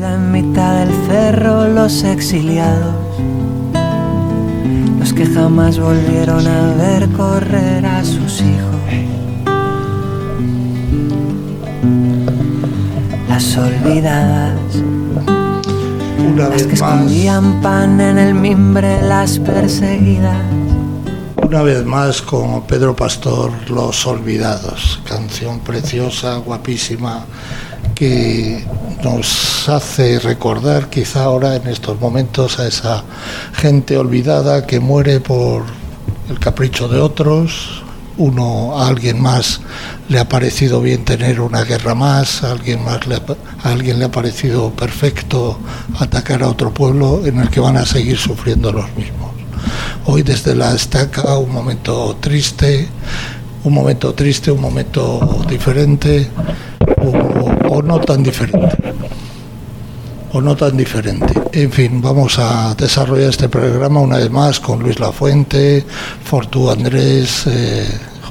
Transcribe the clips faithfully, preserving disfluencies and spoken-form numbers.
vida en mitad del cerro los exiliados, los que jamás volvieron a ver correr a sus hijos, las olvidadas, una las vez que más, escondían pan en el mimbre, las perseguidas. Una vez más con Pedro Pastor, Los Olvidados, canción preciosa, guapísima, que nos hace recordar quizá ahora en estos momentos a esa gente olvidada que muere por el capricho de otros. Uno, a alguien más le ha parecido bien tener una guerra más, a alguien más le ha, a alguien le ha parecido perfecto atacar a otro pueblo en el que van a seguir sufriendo los mismos. Hoy desde la estaca un momento triste, un momento triste, un momento diferente o, o no tan diferente, o no tan diferente. En fin, vamos a desarrollar este programa una vez más con Luis Lafuente, Fortu Andrés, eh,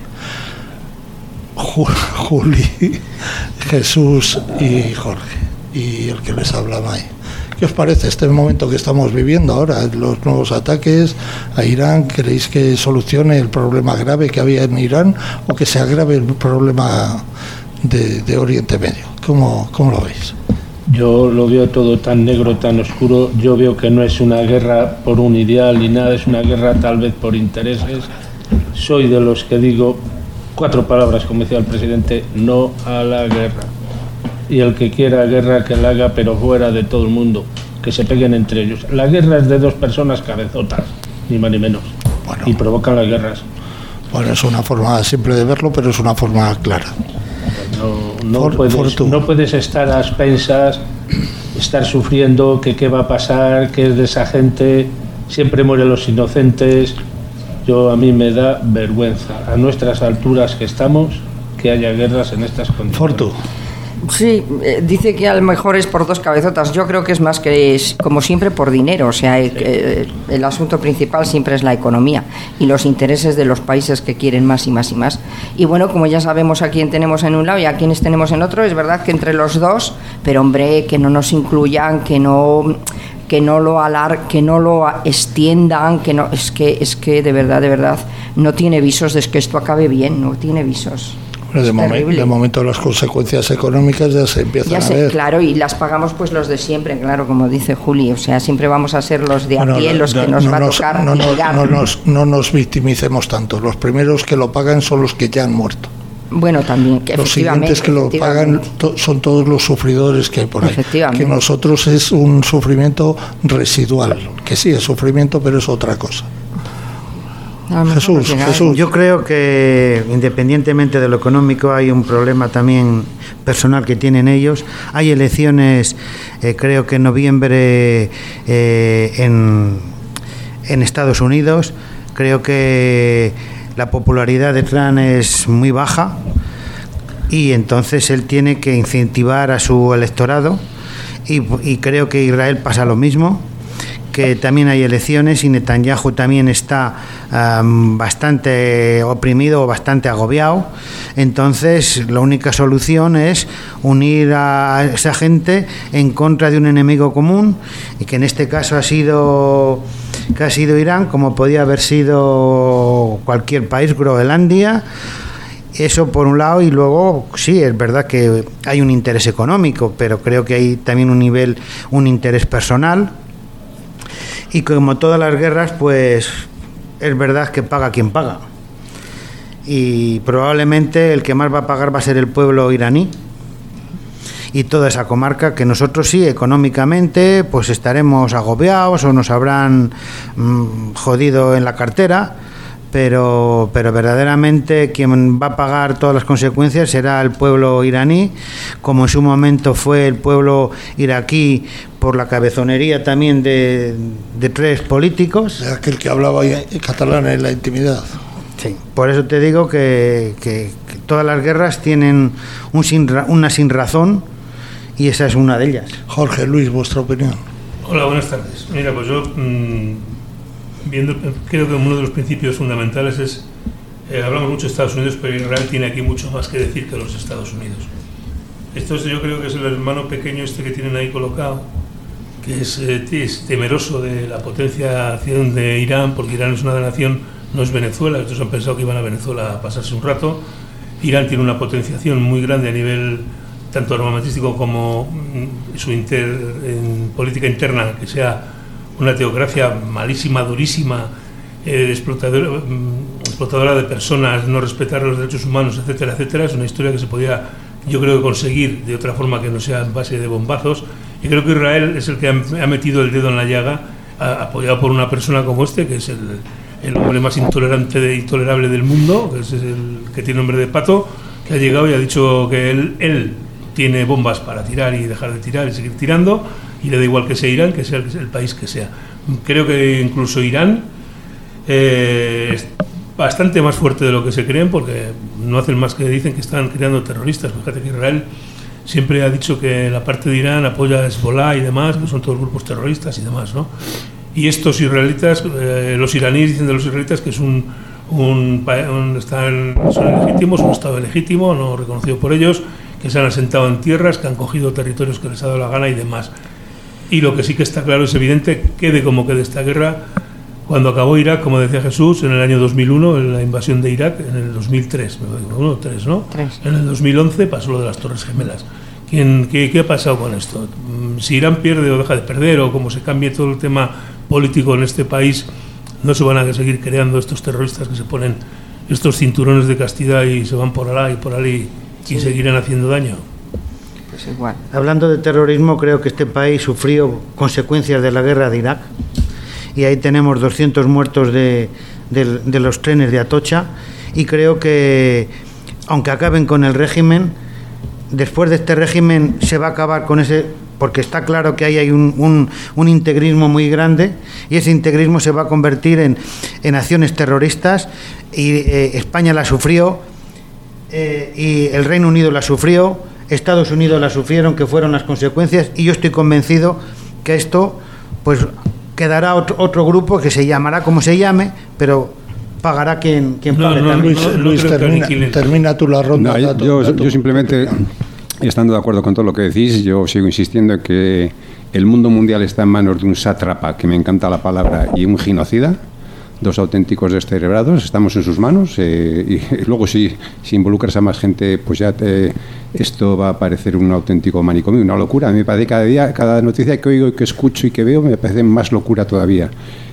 Juli, Jesús y Jorge, y el que les habla, May. ¿Qué os parece este momento que estamos viviendo ahora, los nuevos ataques a Irán? ¿Queréis que solucione el problema grave que había en Irán o que se agrave el problema de, de Oriente Medio? ¿Cómo, cómo lo veis? Yo lo veo todo tan negro, tan oscuro. Yo veo que no es una guerra por un ideal ni nada, es una guerra tal vez por intereses. Soy de los que digo cuatro palabras, como decía el presidente: no a la guerra. Y el que quiera guerra que la haga, pero fuera de todo el mundo, que se peguen entre ellos. La guerra es de dos personas cabezotas, ni más ni menos, bueno, y provocan las guerras. Bueno, es una forma simple de verlo, pero es una forma clara. No, no, For, puedes, no puedes estar a expensas, estar sufriendo que qué va a pasar, que es de esa gente, siempre mueren los inocentes. Yo, a mí me da vergüenza, a nuestras alturas que estamos, que haya guerras en estas condiciones. Fortu. Sí, eh, dice que a lo mejor es por dos cabezotas. Yo creo que es más que, es, como siempre, por dinero. O sea, el, eh, el asunto principal siempre es la economía y los intereses de los países que quieren más y más y más. Y bueno, como ya sabemos a quién tenemos en un lado y a quiénes tenemos en otro, es verdad que entre los dos, pero hombre, que no nos incluyan, que no... que no lo alar, que no lo extiendan, que no, es que es que de verdad, de verdad, no tiene visos de que esto acabe bien, no tiene visos. De, momen, de momento las consecuencias económicas ya se empiezan ya sé, a ver. Claro, y las pagamos pues los de siempre, claro, como dice Juli, o sea, siempre vamos a ser los de a bueno, pie no, los que nos no va nos, a tocar no, no, no, nos, no nos victimicemos tanto, los primeros que lo pagan son los que ya han muerto. Bueno, también, que los siguientes que lo pagan to, son todos los sufridores que hay por ahí. Que nosotros es un sufrimiento residual, que sí es sufrimiento, pero es otra cosa. Jesús, Jesús. Yo creo que independientemente de lo económico hay un problema también personal que tienen ellos. Hay elecciones, eh, creo que en noviembre eh, en, en Estados Unidos. Creo que la popularidad de Trump es muy baja y entonces él tiene que incentivar a su electorado y, y creo que Israel pasa lo mismo, que también hay elecciones y Netanyahu también está um, bastante oprimido o bastante agobiado. Entonces la única solución es unir a esa gente en contra de un enemigo común, y que en este caso ha sido que ha sido Irán, como podía haber sido cualquier país, Groenlandia. Eso por un lado, y luego sí, es verdad que hay un interés económico, pero creo que hay también un nivel, un interés personal. Y como todas las guerras, pues es verdad que paga quien paga. Y probablemente el que más va a pagar va a ser el pueblo iraní y toda esa comarca, que nosotros sí, económicamente, pues estaremos agobiados o nos habrán mmm, jodido en la cartera, pero, pero verdaderamente quien va a pagar todas las consecuencias será el pueblo iraní, como en su momento fue el pueblo iraquí por la cabezonería también de, de tres políticos. De aquel que hablaba catalán en la intimidad. Sí, por eso te digo que, que, que todas las guerras tienen un sin, una sin razón, y esa es una de ellas. Jorge, Luis, vuestra opinión. Hola, buenas tardes. Mira, pues yo mmm, viendo, creo que uno de los principios fundamentales es, eh, hablamos mucho de Estados Unidos, pero Israel tiene aquí mucho más que decir que los Estados Unidos. Esto es, yo creo que es el hermano pequeño este que tienen ahí colocado, que es, eh, es temeroso de la potencia de Irán, porque Irán es una nación, no es Venezuela. Estos han pensado que iban a Venezuela a pasarse un rato. Irán tiene una potenciación muy grande a nivel tanto armamentístico como mm, su inter, en política interna, que sea una teocracia malísima, durísima, eh, explotadora, mm, explotadora de personas, no respetar los derechos humanos, etcétera, etcétera. Es una historia que se podía, yo creo, conseguir de otra forma que no sea en base de bombazos, y creo que Israel es el que ha metido el dedo en la llaga, apoyado por una persona como este, que es el, el hombre más intolerante e intolerable del mundo, que es el que tiene nombre de Pato, que ha llegado y ha dicho que él, él tiene bombas para tirar y dejar de tirar y seguir tirando, y le da igual que sea Irán, que sea el, el país que sea. Creo que incluso Irán eh, es bastante más fuerte de lo que se creen, porque no hacen más que dicen que están creando terroristas. Fíjate que Israel siempre ha dicho que la parte de Irán apoya a Hezbollah y demás, que son todos grupos terroristas y demás, ¿no? Y estos israelitas, eh, los iraníes dicen de los israelitas que es un, un, un están, son legítimos, un estado legítimo, no reconocido por ellos, que se han asentado en tierras, que han cogido territorios que les ha dado la gana y demás. Y lo que sí que está claro, es evidente, quede como quede esta guerra, cuando acabó Irak, como decía Jesús, en el año dos mil uno, en la invasión de Irak, en el dos mil tres, uno, tres, ¿no? Tres. En el dos mil once pasó lo de las Torres Gemelas. ¿Quién, qué, ¿Qué ha pasado con esto? Si Irán pierde o deja de perder, o como se cambie todo el tema político en este país, no se van a seguir creando estos terroristas que se ponen estos cinturones de castidad y se van por allá y por allí y sí. seguirán haciendo daño. Pues igual. Hablando de terrorismo, creo que este país sufrió consecuencias de la guerra de Irak, y ahí tenemos doscientos muertos de, de, de los trenes de Atocha, y creo que aunque acaben con el régimen, después de este régimen se va a acabar con ese, porque está claro que ahí hay un, un, un integrismo muy grande, y ese integrismo se va a convertir en, en acciones terroristas, y eh, España la sufrió, eh, y el Reino Unido la sufrió, Estados Unidos la sufrieron, que fueron las consecuencias, y yo estoy convencido que esto pues quedará otro, otro grupo que se llamará como se llame, pero pagará quien, quien no, pague no, también. Luis, no, no Luis termina, termina tú la ronda. No, dato, yo, dato. yo simplemente, estando de acuerdo con todo lo que decís, yo sigo insistiendo en que el mundo mundial está en manos de un sátrapa, que me encanta la palabra, y un genocida, dos auténticos descerebrados. Estamos en sus manos, eh, y, y luego si, si involucras a más gente, pues ya te, esto va a parecer un auténtico manicomio, una locura. A mí me parece cada día, cada noticia que oigo, que escucho y que veo, me parece más locura todavía.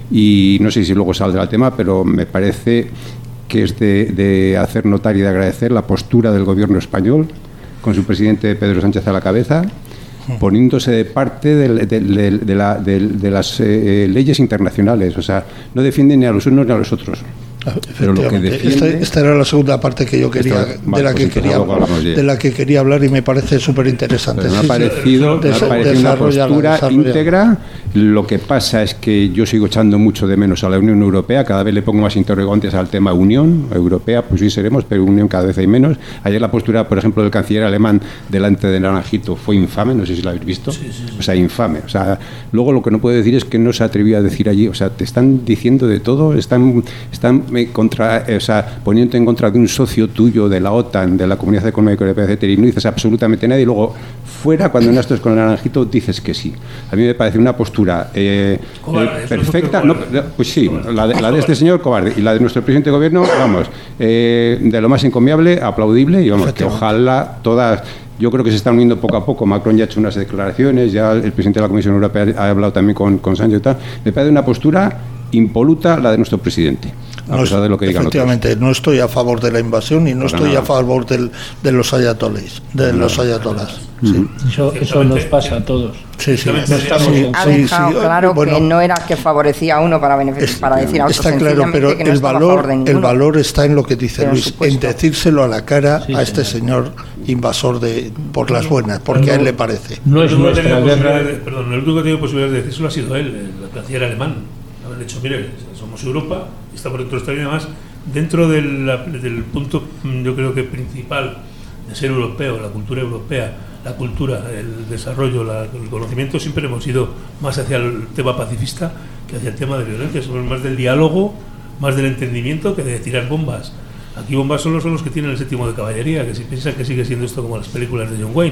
Y no sé si luego saldrá el tema, pero me parece que es de, de hacer notar y de agradecer la postura del gobierno español, con su presidente Pedro Sánchez a la cabeza, poniéndose de parte de, de, de, de, la, de, de las eh, leyes internacionales. O sea, no defienden ni a los unos ni a los otros. Pero lo que defiende... esta, esta era la segunda parte que yo quería, Esta, de, vale, la que pues quería de la que quería hablar, y me parece súper interesante. Me ha Sí, parecido, sí, me ha parecido una postura desarrolla. íntegra. Lo que pasa es que yo sigo echando mucho de menos a la Unión Europea. Cada vez le pongo más interrogantes al tema Unión Europea. Pues sí seremos, pero Unión cada vez hay menos. Ayer la postura, por ejemplo, del canciller alemán delante de Naranjito fue infame. No sé si la habéis visto. Sí, sí, sí. O sea, infame. O sea, luego lo que no puedo decir es que no se atrevió a decir allí. O sea, te están diciendo de todo. Están, están contra... O sea, poniéndote en contra de un socio tuyo, de la OTAN, de la Comunidad Económica Europea, etcétera, y no dices absolutamente nada, y luego fuera, cuando no estás con el Naranjito, dices que sí. A mí me parece una postura eh, cobarde, eh, perfecta. No, pues sí, la de, la de este señor cobarde, y la de nuestro presidente de gobierno, vamos, eh, de lo más encomiable, aplaudible, y vamos, que ojalá todas... Yo creo que se están uniendo poco a poco. Macron ya ha hecho unas declaraciones, ya el presidente de la Comisión Europea ha hablado también con, con Sánchez y tal. Me parece una postura impoluta la de nuestro presidente, a no, pesar de lo que digan efectivamente, otros. no estoy a favor de la invasión, y no Para estoy nada. a favor del, de los ayatoles, de Para los nada. ayatolas. Uh-huh. Sí. Eso, eso nos pasa a todos. Sí, sí, Exactamente. no estamos, Sí, Ha sí, dejado sí, claro bueno, que no era que favorecía a uno para, benefic- para decir a otro, está claro, pero que no el estaba a favor valor, de el ninguno. valor está en lo que dice Pero, Luis, supuesto. en decírselo a la cara Sí, a este señor invasor de por las buenas, porque a él le parece. No es El único que nuestra ha tenido guerra. posibilidades de- Perdón, el único que ha tenido posibilidades de decírselo ha sido él, el canciller alemán. Haber dicho, mire, somos Europa, y está por dentro de esta línea más. Dentro del, del punto, yo creo que principal de ser europeo, la cultura europea, la cultura, el desarrollo, la, el conocimiento, siempre hemos ido más hacia el tema pacifista que hacia el tema de violencia. Somos más del diálogo, más del entendimiento que de tirar bombas. Aquí bombas solo son los que tienen el séptimo de caballería, que si piensan que sigue siendo esto como las películas de John Wayne.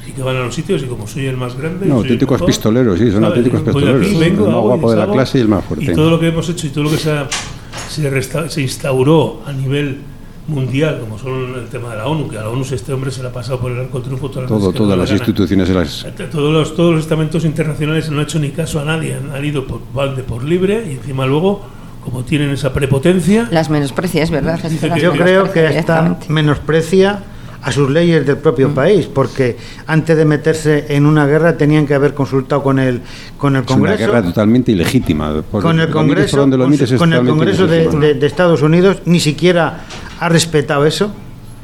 y que van a los sitios y como soy el más grande... No, soy auténticos mejor, pistoleros, sí, son ¿sabes? auténticos Voy pistoleros. aquí, vengo, el más hago, guapo de la hago, clase y el más fuerte. Y todo lo que hemos hecho y todo lo que se, ha, se, resta, se instauró a nivel mundial, como son el tema de la ONU, que a la ONU este hombre se le ha pasado por el arco del triunfo todas las Todo, veces que todas no las le gana. instituciones de las... Todos los, todos los estamentos internacionales no han hecho ni caso a nadie, han, han ido por balde por libre y encima luego, como tienen esa prepotencia... Las menosprecia, es verdad. Dice que- Yo creo que esta menosprecia a sus leyes del propio Mm. país, porque antes de meterse en una guerra tenían que haber consultado con el con el Es una Congreso, guerra totalmente ilegítima. Por, con el lo mires Congreso, por donde lo con, mires, es con el totalmente Congreso de, ilegítima. de- de Estados Unidos, ni siquiera ha respetado eso.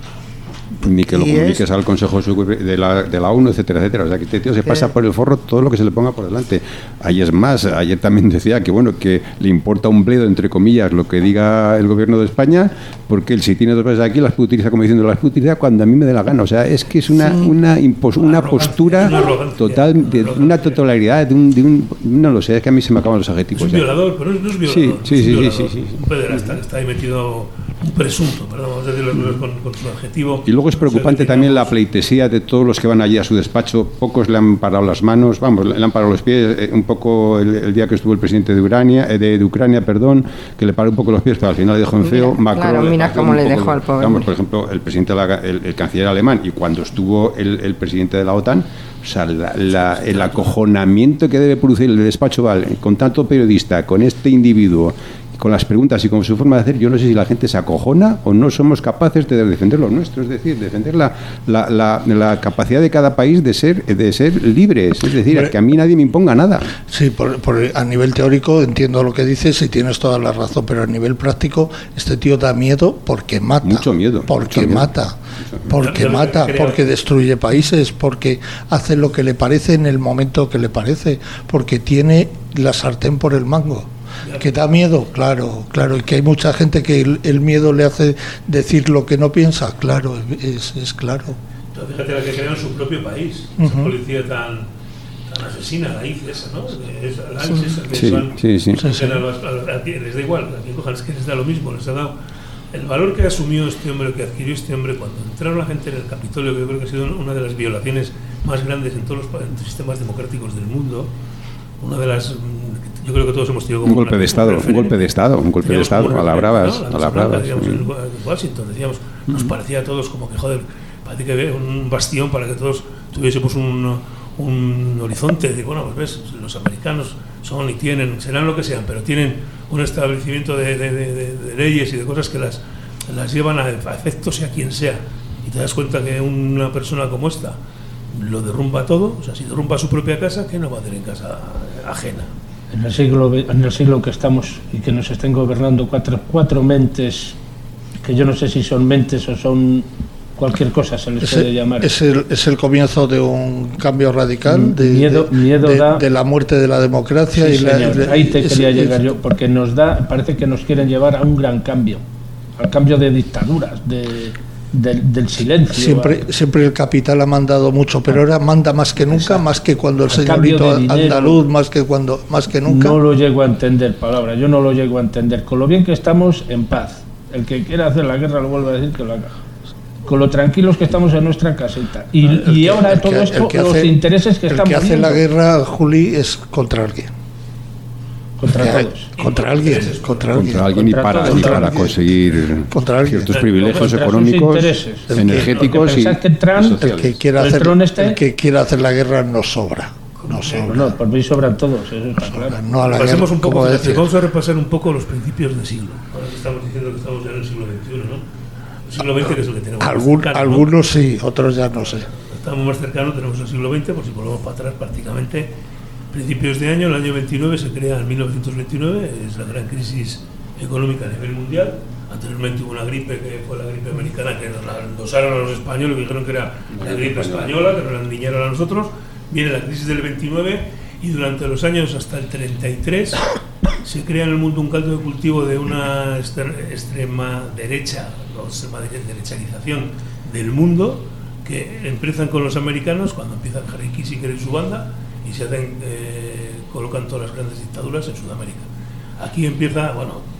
Ni que lo y comuniques es- al Consejo de la, de la ONU, etcétera, etcétera. O sea, que este tío se pasa por el forro todo lo que se le ponga por delante. Ahí es más, ayer también decía que bueno, que le importa un bledo, entre comillas, lo que diga el gobierno de España, porque él si tiene dos veces aquí las puede utilizar como diciendo las puede utilizar cuando a mí me dé la gana. O sea, es que es una, una, impos, una Arrogancia, postura una arrogancia, total, de arrogancia. una totalidad, de un, de un, no lo sé, es que a mí se me acaban los Es adjetivos. un ya. violador, pero no, no es violador. Sí, sí, es un sí, violador, sí, sí, sí. Un pederasta que está ahí metido, un presunto, perdón, vamos a decir las cosas con, con su adjetivo. Y luego es preocupante O sea, que también la tengamos- pleitesía de todos los que van allí a su despacho. Pocos le han parado las manos, vamos, le han parado los pies. eh, un poco el, el día que estuvo el presidente de Ucrania, eh, de, de Ucrania, perdón, que le paró un poco los pies, pero al final le dejó en feo. Mira, Macron claro, le mira paró cómo un le poco dejó los- al pobre Vamos, hombre. por ejemplo, el presidente, de la- el, el canciller alemán, y cuando estuvo el, el presidente de la OTAN, o sea, la- la- el acojonamiento que debe producir el despacho Oval con tanto periodista, con este individuo, con las preguntas y con su forma de hacer, yo no sé si la gente se acojona o no somos capaces de defender lo nuestro, es decir, defender la, la, la, la capacidad de cada país de ser de ser libres, es decir, Hombre, que a mí nadie me imponga nada. Sí, por, por- a nivel teórico entiendo lo que dices y tienes toda la razón, pero a nivel práctico este tío da miedo porque mata. Mucho miedo, Porque mucho miedo. mata. Porque Yo- yo mata, creo- porque destruye países, porque hace lo que le parece en el momento que le parece, porque tiene la sartén por el mango. Que da miedo, claro, claro, y que hay mucha gente que el, el miedo le hace decir lo que no piensa, claro, es, es claro. Pero fíjate la que crea en su propio país, esa Ujú. policía tan, tan asesina, la I C E esa, ¿no? Es, la I C E esa, que Sí, van- sí, sí. Sí, sí. a los- a los- a quien les da igual, a quien cojan, es que les da lo mismo, les ha dado el valor que asumió este hombre, que adquirió este hombre cuando entraron la gente en el Capitolio, que yo creo que ha sido una de las violaciones más grandes en todos los pa- en los sistemas democráticos del mundo, una de las, mm, yo creo que todos hemos tenido como Un golpe una- de Estado, un referente. golpe de Estado, un golpe de Teníamos Estado, como a la referente, bravas, ¿no? La a la Casa Blanca, bravas. digamos, sí. en Washington, decíamos, nos parecía a todos como que, joder, parece que había un bastión para que todos tuviésemos un, un horizonte, decir, bueno, pues ves, los americanos son y tienen, serán lo que sean, pero tienen un establecimiento de, de- de- de- de leyes y de cosas que las, las llevan a, a efecto sea quien sea, y te das cuenta que una persona como esta lo derrumba todo, o sea, si derrumba su propia casa, ¿qué no va a hacer en casa ajena? En el siglo ve- en el siglo que estamos y que nos estén gobernando cuatro, cuatro mentes, que yo no sé si son mentes o son cualquier cosa, se les Es puede el, llamar. es, el, es el comienzo de un cambio radical, Mm, de, miedo- de- miedo de- da- de la muerte de la democracia. Sí, y la, señor, y la- ahí te es- quería es- llegar yo, porque nos da, parece que nos quieren llevar a un gran cambio, al cambio de dictaduras, de, del, del silencio. Siempre, a- siempre el capital ha mandado mucho, pero ahora manda más que nunca, Exacto. más que cuando el Al cambio señorito de dinero. andaluz, más que cuando, más que nunca. No lo llego a entender, palabra, yo no lo llego a entender. Con lo bien que estamos, en paz. El que quiera hacer la guerra lo vuelvo a decir que lo haga. Con lo tranquilos que estamos en nuestra casita. Y, El y que- ahora el que- todo el esto, que los hace- intereses que el estamos que hace viendo la guerra, Juli, es contra alguien. contra Que- todos. Contra alguien, contra alguien. Contra alguien y Contra para, todos. y para Contra conseguir Contra alguien. ciertos privilegios Contra sus económicos, intereses. El que- energéticos el y, que pensad que Trump- y El que sociales. quiera El hacer, tron este- el que quiera hacer la guerra no sobra. No sobra. No, por mí sobran todos, eso está claro. No a la Pasemos guerra, un poco, como fíjate, decía. vamos a repasar un poco los principios del siglo. Ahora que estamos diciendo que estamos ya en el siglo veintiuno, ¿no? El siglo veinte, que es el que tenemos. Algún- más cercano, ¿no? algunos sí, otros ya no sé. Estamos más cercanos, tenemos el siglo veinte, por si volvemos para atrás prácticamente. Principios de año, el año veintinueve se crea en mil novecientos veintinueve, es la gran crisis económica a nivel mundial. Anteriormente hubo una gripe que fue la gripe americana, que nos la endosaron a los españoles, que dijeron que era la gripe española, que nos la endiñaron a nosotros. Viene la crisis del veintinueve y durante los años hasta el treinta y tres se crea en el mundo un caldo de cultivo de una exter- extrema derecha, o extrema dere- derecharización del mundo, que empiezan con los americanos cuando empiezan Harry Kissinger y su banda y se hacen, eh, colocan todas las grandes dictaduras en Sudamérica. Aquí empieza, bueno,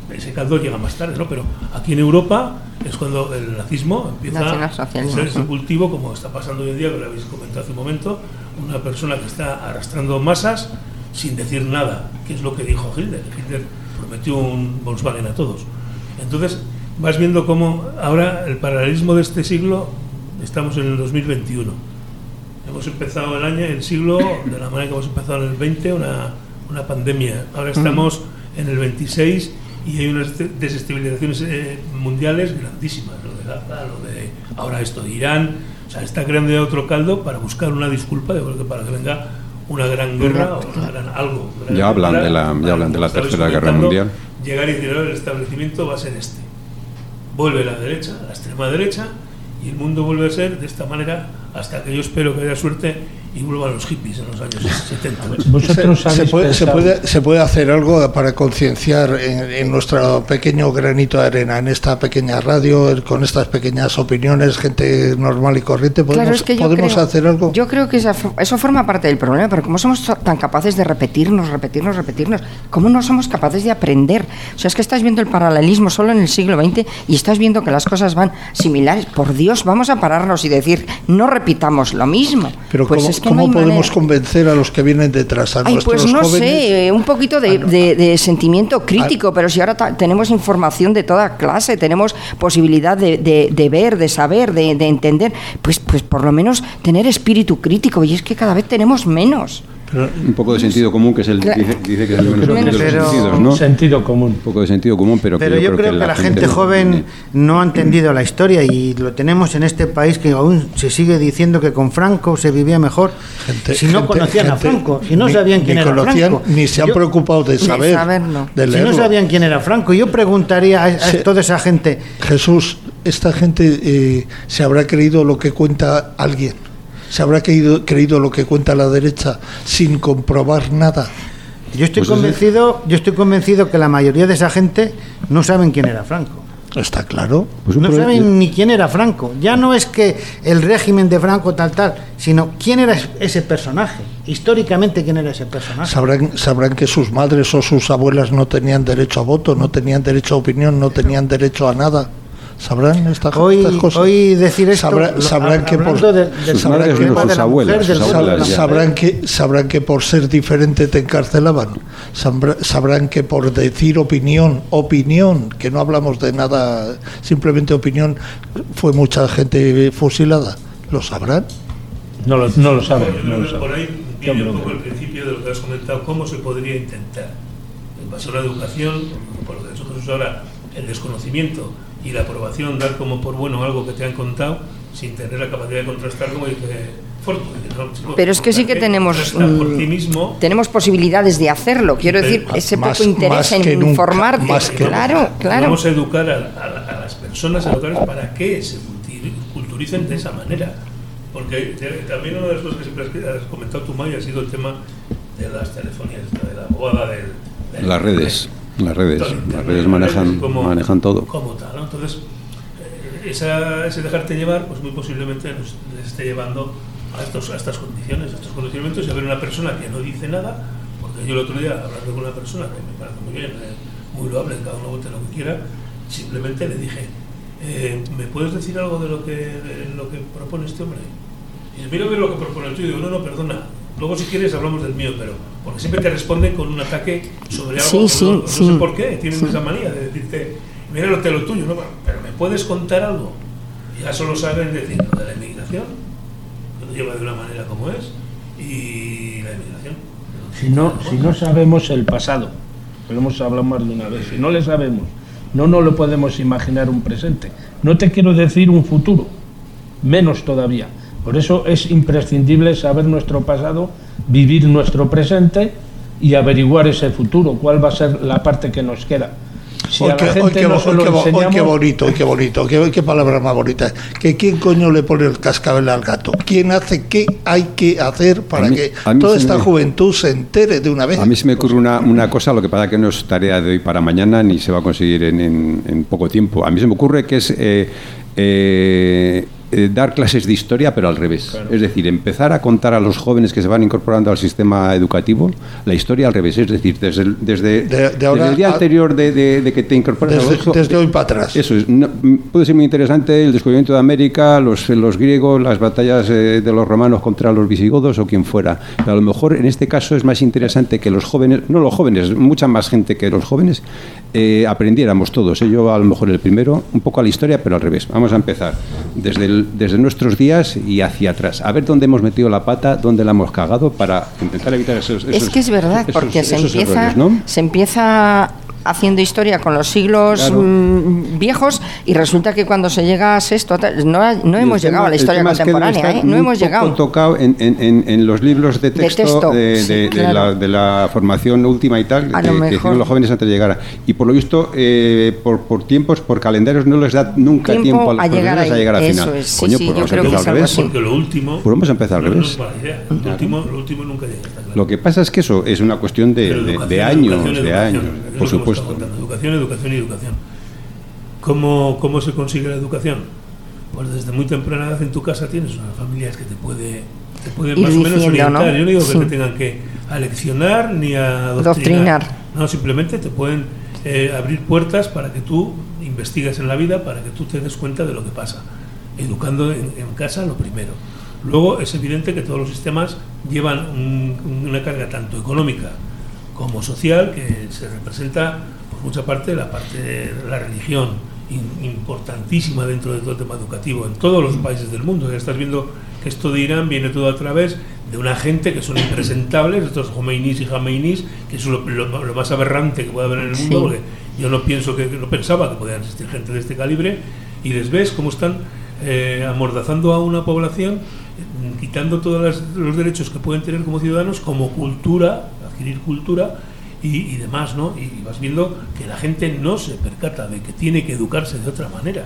ese caldo llega más tarde, ¿no? Pero aquí en Europa es cuando el nazismo empieza a ser ese cultivo, como está pasando hoy en día, que lo habéis comentado hace un momento, una persona que está arrastrando masas sin decir nada, que es lo que dijo Hitler. Hitler prometió un Volkswagen a todos. Entonces vas viendo cómo ahora el paralelismo de este siglo, estamos en el dos mil veintiuno. Hemos empezado el año, el siglo, de la manera que hemos empezado en el veinte, una, una pandemia. Ahora estamos en el veintiséis y hay unas desestabilizaciones eh, mundiales grandísimas, lo de Gaza, lo de ahora esto de Irán. O sea, está creando ya otro caldo para buscar una disculpa de, para que venga una gran guerra o una gran algo. Gran ya hablan guerra, de la, ya hablan de la Tercera Guerra Mundial. Llegar y decir, el establecimiento va a ser este. Vuelve la derecha, la extrema derecha, y el mundo vuelve a ser de esta manera hasta que yo espero que haya suerte y vuelvan los hippies en los años setenta. ¿Vosotros se, se, puede, se, puede, ¿Se puede hacer algo para concienciar en, en nuestro pequeño granito de arena, en esta pequeña radio, con estas pequeñas opiniones, gente normal y corriente? ¿Podemos, claro, es que yo ¿podemos creo, hacer algo? Yo creo que esa, eso forma parte del problema, pero ¿cómo somos tan capaces de repetirnos, repetirnos, repetirnos? ¿Cómo no somos capaces de aprender? O sea, es que estás viendo el paralelismo solo en el siglo veinte y estás viendo que las cosas van similares. Por Dios, vamos a pararnos y decir, no repitamos lo mismo. Pero pues ¿cómo, es que ¿cómo no podemos manera. convencer a los que vienen detrás, a Ay, nuestros pues no jóvenes? sé, un poquito de, Ah, no. de, de sentimiento crítico, ah, pero si ahora ta- tenemos información de toda clase, tenemos posibilidad de, de, de ver, de saber, de, de entender, pues, pues por lo menos tener espíritu crítico, y es que cada vez tenemos menos. Pero, un poco de sentido común, que es el dice, dice que es el menos, menos de los pero, sentidos, ¿no? Sentido común. Un poco de sentido común, pero, pero que yo, yo creo, creo que, que la gente, gente joven no ha entendido la historia, y lo tenemos en este país, que aún se sigue diciendo que con Franco se vivía mejor. Gente, si no gente, conocían gente, a Franco, si no ni, sabían quién era Franco, ni se han yo, preocupado de saber, saber no. de si no sabían quién era Franco. Yo preguntaría a, a se, toda esa gente, Jesús, esta gente eh, se habrá creído lo que cuenta alguien, se habrá creído, creído lo que cuenta la derecha sin comprobar nada. Yo estoy pues convencido, yo estoy convencido que la mayoría de esa gente no saben quién era Franco. Está claro. Pues no saben ni quién era Franco. Ya no es que el régimen de Franco tal tal, sino quién era ese personaje. Históricamente, quién era ese personaje. Sabrán, sabrán que sus madres o sus abuelas no tenían derecho a voto, no tenían derecho a opinión, no tenían derecho a nada. ¿Sabrán esta, hoy, estas cosas? Hoy decir esto, Sabrá, lo, sabrán que por de, de sabrán, que, no, sus abuelas, sus abuelas, sabrán que sabrán que por ser diferente te encarcelaban. Sabrán que por decir opinión, opinión, que no hablamos de nada, simplemente opinión, fue mucha gente fusilada. ¿Lo sabrán? No lo, no lo saben. No no lo saben. Por ahí viene un poco el principio de lo que has comentado, cómo se podría intentar. En base a la educación, por lo que ha dicho Jesús ahora, el desconocimiento y la aprobación, dar como por bueno algo que te han contado sin tener la capacidad de contrastar, como dice Fortu. No, pero es que sí que tenemos por ti mismo, tenemos posibilidades de hacerlo, quiero decir, ese más, poco interés en nunca, informarte. Más que claro, nunca. claro. Vamos a educar a, a, a las personas locales para que se culturicen de esa manera. Porque también una de las cosas que siempre has comentado tú, Maya, ha sido el tema de las telefonías, de la bobada del, del las redes. Las redes, las redes manejan, como, manejan todo. Como tal, ¿no? Entonces, eh, esa, ese dejarte llevar, pues muy posiblemente nos, les esté llevando a, estos, a estas condiciones, a estos condicionamientos, y a ver una persona que no dice nada, porque yo el otro día, hablando con una persona que me parece muy bien, eh, muy loable, cada uno vote lo que quiera, simplemente le dije, eh, ¿me puedes decir algo de lo que, de lo que propone este hombre? Y dice, mira a ver lo que propone el tuyo. Y digo, no, no, perdona. Luego, si quieres, hablamos del mío, pero porque siempre te responden con un ataque sobre algo. Sí, sí, no, no sí. sé por qué, tienen sí. esa manía de decirte, mira lo, te lo tuyo, ¿no? Pero ¿me puedes contar algo? Y ya solo saben decir lo de la inmigración, que lo lleva de una manera como es, y la inmigración. Si no, si no sabemos el pasado, lo hemos hablado más de una vez, si no le sabemos, no nos lo podemos imaginar un presente. No te quiero decir un futuro, menos todavía. Por eso es imprescindible saber nuestro pasado, vivir nuestro presente y averiguar ese futuro, cuál va a ser la parte que nos queda. Si hoy, a la que, gente hoy, que, no se lo hoy, que, enseñamos... hoy qué bonito, hoy qué bonito, qué, qué palabra más bonita. Que quién coño le pone el cascabel al gato. ¿Quién hace qué hay que hacer para mí, que toda esta me, juventud se entere de una vez? A mí se me ocurre una, una cosa, lo que pasa que no es tarea de hoy para mañana ni se va a conseguir en, en, en poco tiempo. A mí se me ocurre que es... Eh, eh, eh, dar clases de historia, pero al revés. Claro. Es decir, empezar a contar a los jóvenes que se van incorporando al sistema educativo la historia al revés. Es decir, desde el, desde, de, de ahora desde el día a, anterior de, de, de que te incorporas desde, al desde hoy para atrás. Eso es. No, puede ser muy interesante el descubrimiento de América, los, los griegos, las batallas eh, de los romanos contra los visigodos o quien fuera. Pero a lo mejor en este caso es más interesante que los jóvenes, no los jóvenes, mucha más gente que los jóvenes, eh, aprendiéramos todos. ¿eh? Yo a lo mejor el primero, un poco a la historia, pero al revés. Vamos a empezar desde, el, desde nuestros días y hacia atrás. A ver dónde hemos metido la pata, dónde la hemos cagado para intentar evitar esos, esos Es que es verdad, esos, porque esos se empieza, errores, ¿no? se empieza haciendo historia con los siglos Claro. mmm, viejos y resulta que cuando se llega a sexto, no, no hemos tema, llegado a la historia contemporánea, ¿eh? No hemos llegado. Tocado en, en, en los libros de texto de, texto, de, de, sí, de, claro. la, de la formación última y tal, a que, que hicieron los jóvenes antes de llegar. Y por lo visto, eh, por, por tiempos, por calendarios, no les da nunca tiempo, tiempo a los a llegar, a llegar al eso final. Es, sí, Coño, sí, pues yo creo que es al revés. Porque lo último... Pues vamos a empezar al no, revés. No, no, idea. Lo, claro. último, lo último nunca llega. Está claro. Lo que pasa es que eso es una cuestión de, de, de años, educación, de años, educación, por supuesto. Educación, educación y educación. ¿Cómo, ¿Cómo se consigue la educación? Pues desde muy temprana edad en tu casa tienes unas familias que te puede te pueden más o menos orientar. ¿no? Yo no digo sí. que te tengan que aleccionar ni a adoctrinar. No, simplemente te pueden eh, abrir puertas para que tú investigues en la vida, para que tú te des cuenta de lo que pasa. Educando en, en casa lo primero. Luego es evidente que todos los sistemas llevan un, una carga tanto económica como social que se representa por mucha parte la parte de la religión, importantísima dentro de todo el tema educativo en todos los países del mundo. Ya estás viendo que esto de Irán viene todo a través de una gente que son impresentables, estos Jomeinis y Jameinis, que es lo, lo, lo más aberrante que puede haber en el mundo, sí. porque yo no pienso que, no pensaba que podían existir gente de este calibre, y les ves cómo están eh, amordazando a una población, quitando todos los derechos que pueden tener como ciudadanos, como cultura, adquirir cultura y, y demás, ¿no? Y vas viendo que la gente no se percata de que tiene que educarse de otra manera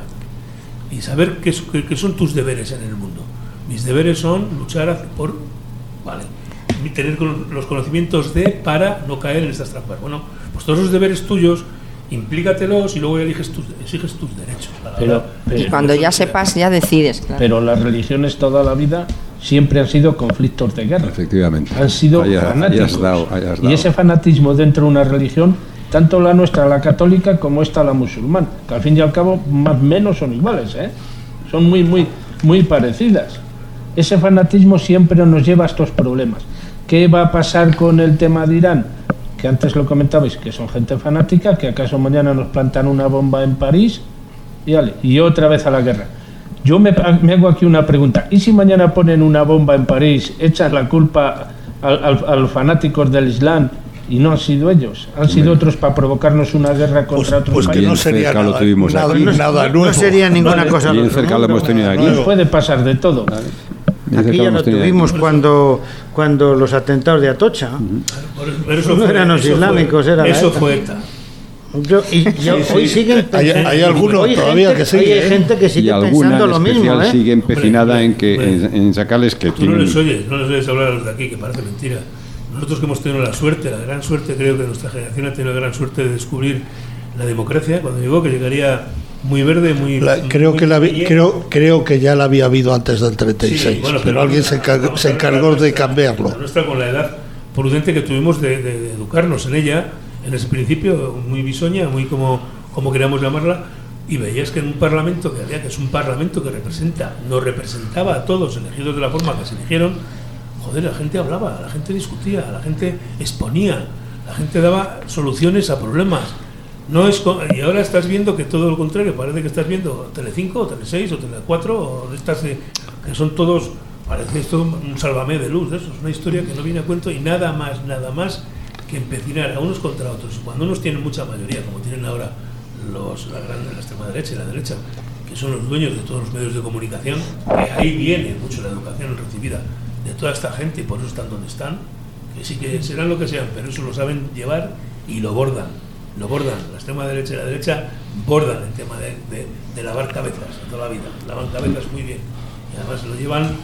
y saber qué, qué, qué son tus deberes en el mundo. Mis deberes son luchar por, vale, tener los conocimientos de para no caer en estas trampas. Bueno, pues todos los deberes tuyos, implícatelos y luego eliges tus, exiges tus derechos. Pero, pero, y cuando ya sepas, ya decides. Claro. Pero las religiones toda la vida siempre han sido conflictos de guerra. Efectivamente. Han sido hayas, fanáticos. Hayas dado, hayas dado. Y ese fanatismo dentro de una religión, tanto la nuestra, la católica, como esta, la musulmana, que al fin y al cabo más o menos son iguales, ¿eh? Son muy, muy, muy parecidas. Ese fanatismo siempre nos lleva a estos problemas. ¿Qué va a pasar con el tema de Irán? Que antes lo comentabais, que son gente fanática, que acaso mañana nos plantan una bomba en París y, vale, y otra vez a la guerra. Yo me, me hago aquí una pregunta. ¿Y si mañana ponen una bomba en París, echan la culpa al, al, a los fanáticos del Islam y no han sido ellos? Han sido Hombre. otros para provocarnos una guerra contra pues, otros pues países. Que no sería nada, nada, no, nada nuevo. No sería ninguna vale. cosa. Bien cerca lo hemos tenido aquí. Nos puede pasar de todo. Vale. Aquí ya lo tuvimos cuando, cuando los atentados de Atocha. Uh-huh. Pero eso no fue, eran los eso islámicos, fue, era Eso ETA. fue ETA. Yo, y yo, sí, hoy sí. siguen hay, hay algunos todavía gente, que siguen. Hay gente que sigue pensando lo mismo. ¿eh? Sigue empecinada hombre, en, que, hombre, en, en sacarles que tú tienen... no les oyes, no les oyes hablar a los de aquí, que parece mentira. Nosotros que hemos tenido la suerte, la gran suerte, creo que nuestra generación ha tenido la gran suerte de descubrir la democracia, cuando llegó, que llegaría muy verde, muy... La, creo, muy que la, creo, creo que ya la había habido antes del treinta y seis, sí, bueno, pero, pero alguien se encargó, se encargó de cambiarlo. La nuestra, con la edad prudente que tuvimos de, de, de educarnos en ella, en ese principio, muy bisoña, muy como, como queríamos llamarla, y veías que en un parlamento que había, que es un parlamento que representa, nos representaba a todos, elegidos de la forma que se eligieron, joder, la gente hablaba, la gente discutía, la gente exponía, la gente daba soluciones a problemas. No es con, y ahora estás viendo que todo lo contrario, parece que estás viendo Telecinco, o Teleseis, o Tele cuatro, o de estas de, que son todos, parece esto un sálvame de luz, eso es una historia que no viene a cuento y nada más, nada más que empecinar a unos contra otros. Cuando unos tienen mucha mayoría, como tienen ahora los, la, gran, la extrema derecha y la derecha, que son los dueños de todos los medios de comunicación, que ahí viene mucho la educación recibida de toda esta gente y por eso están donde están, que sí que serán lo que sean, pero eso lo saben llevar y lo bordan. Lo bordan, la extrema derecha y la derecha bordan el tema de, de, de lavar cabezas de toda la vida, lavan cabezas muy bien y además lo llevan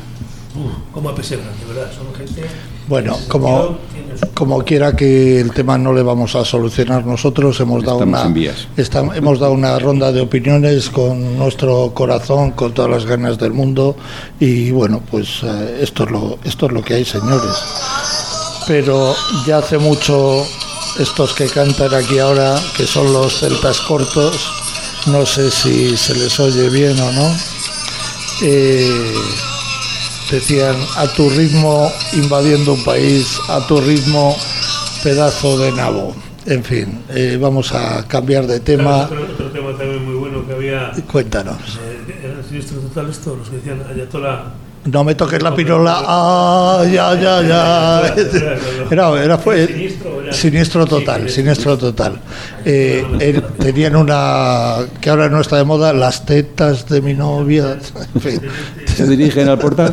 uf, como apesebran, de verdad, son gente... Bueno, como, como quiera que el tema no le vamos a solucionar nosotros, hemos dado, una, esta, hemos dado una ronda de opiniones con nuestro corazón, con todas las ganas del mundo, y bueno, pues eh, esto, es lo, esto es lo que hay, señores. Pero ya hace mucho estos que cantan aquí ahora, que son los celtas cortos, no sé si se les oye bien o no, eh, decían: a tu ritmo invadiendo un país, a tu ritmo pedazo de nabo. En fin, eh, vamos a cambiar de tema. Otro, otro tema también muy bueno que había. Cuéntanos. Eh, ¿Era siniestro total esto? Los que decían Ayatollah. No me toques la pirola. Ah, ya, ya, ya. Era, era fue siniestro, era... siniestro total, sí, siniestro total. Eh, eh, tenían una que ahora no está de moda, las tetas de mi novia. En fin. ¿Se dirigen al portal?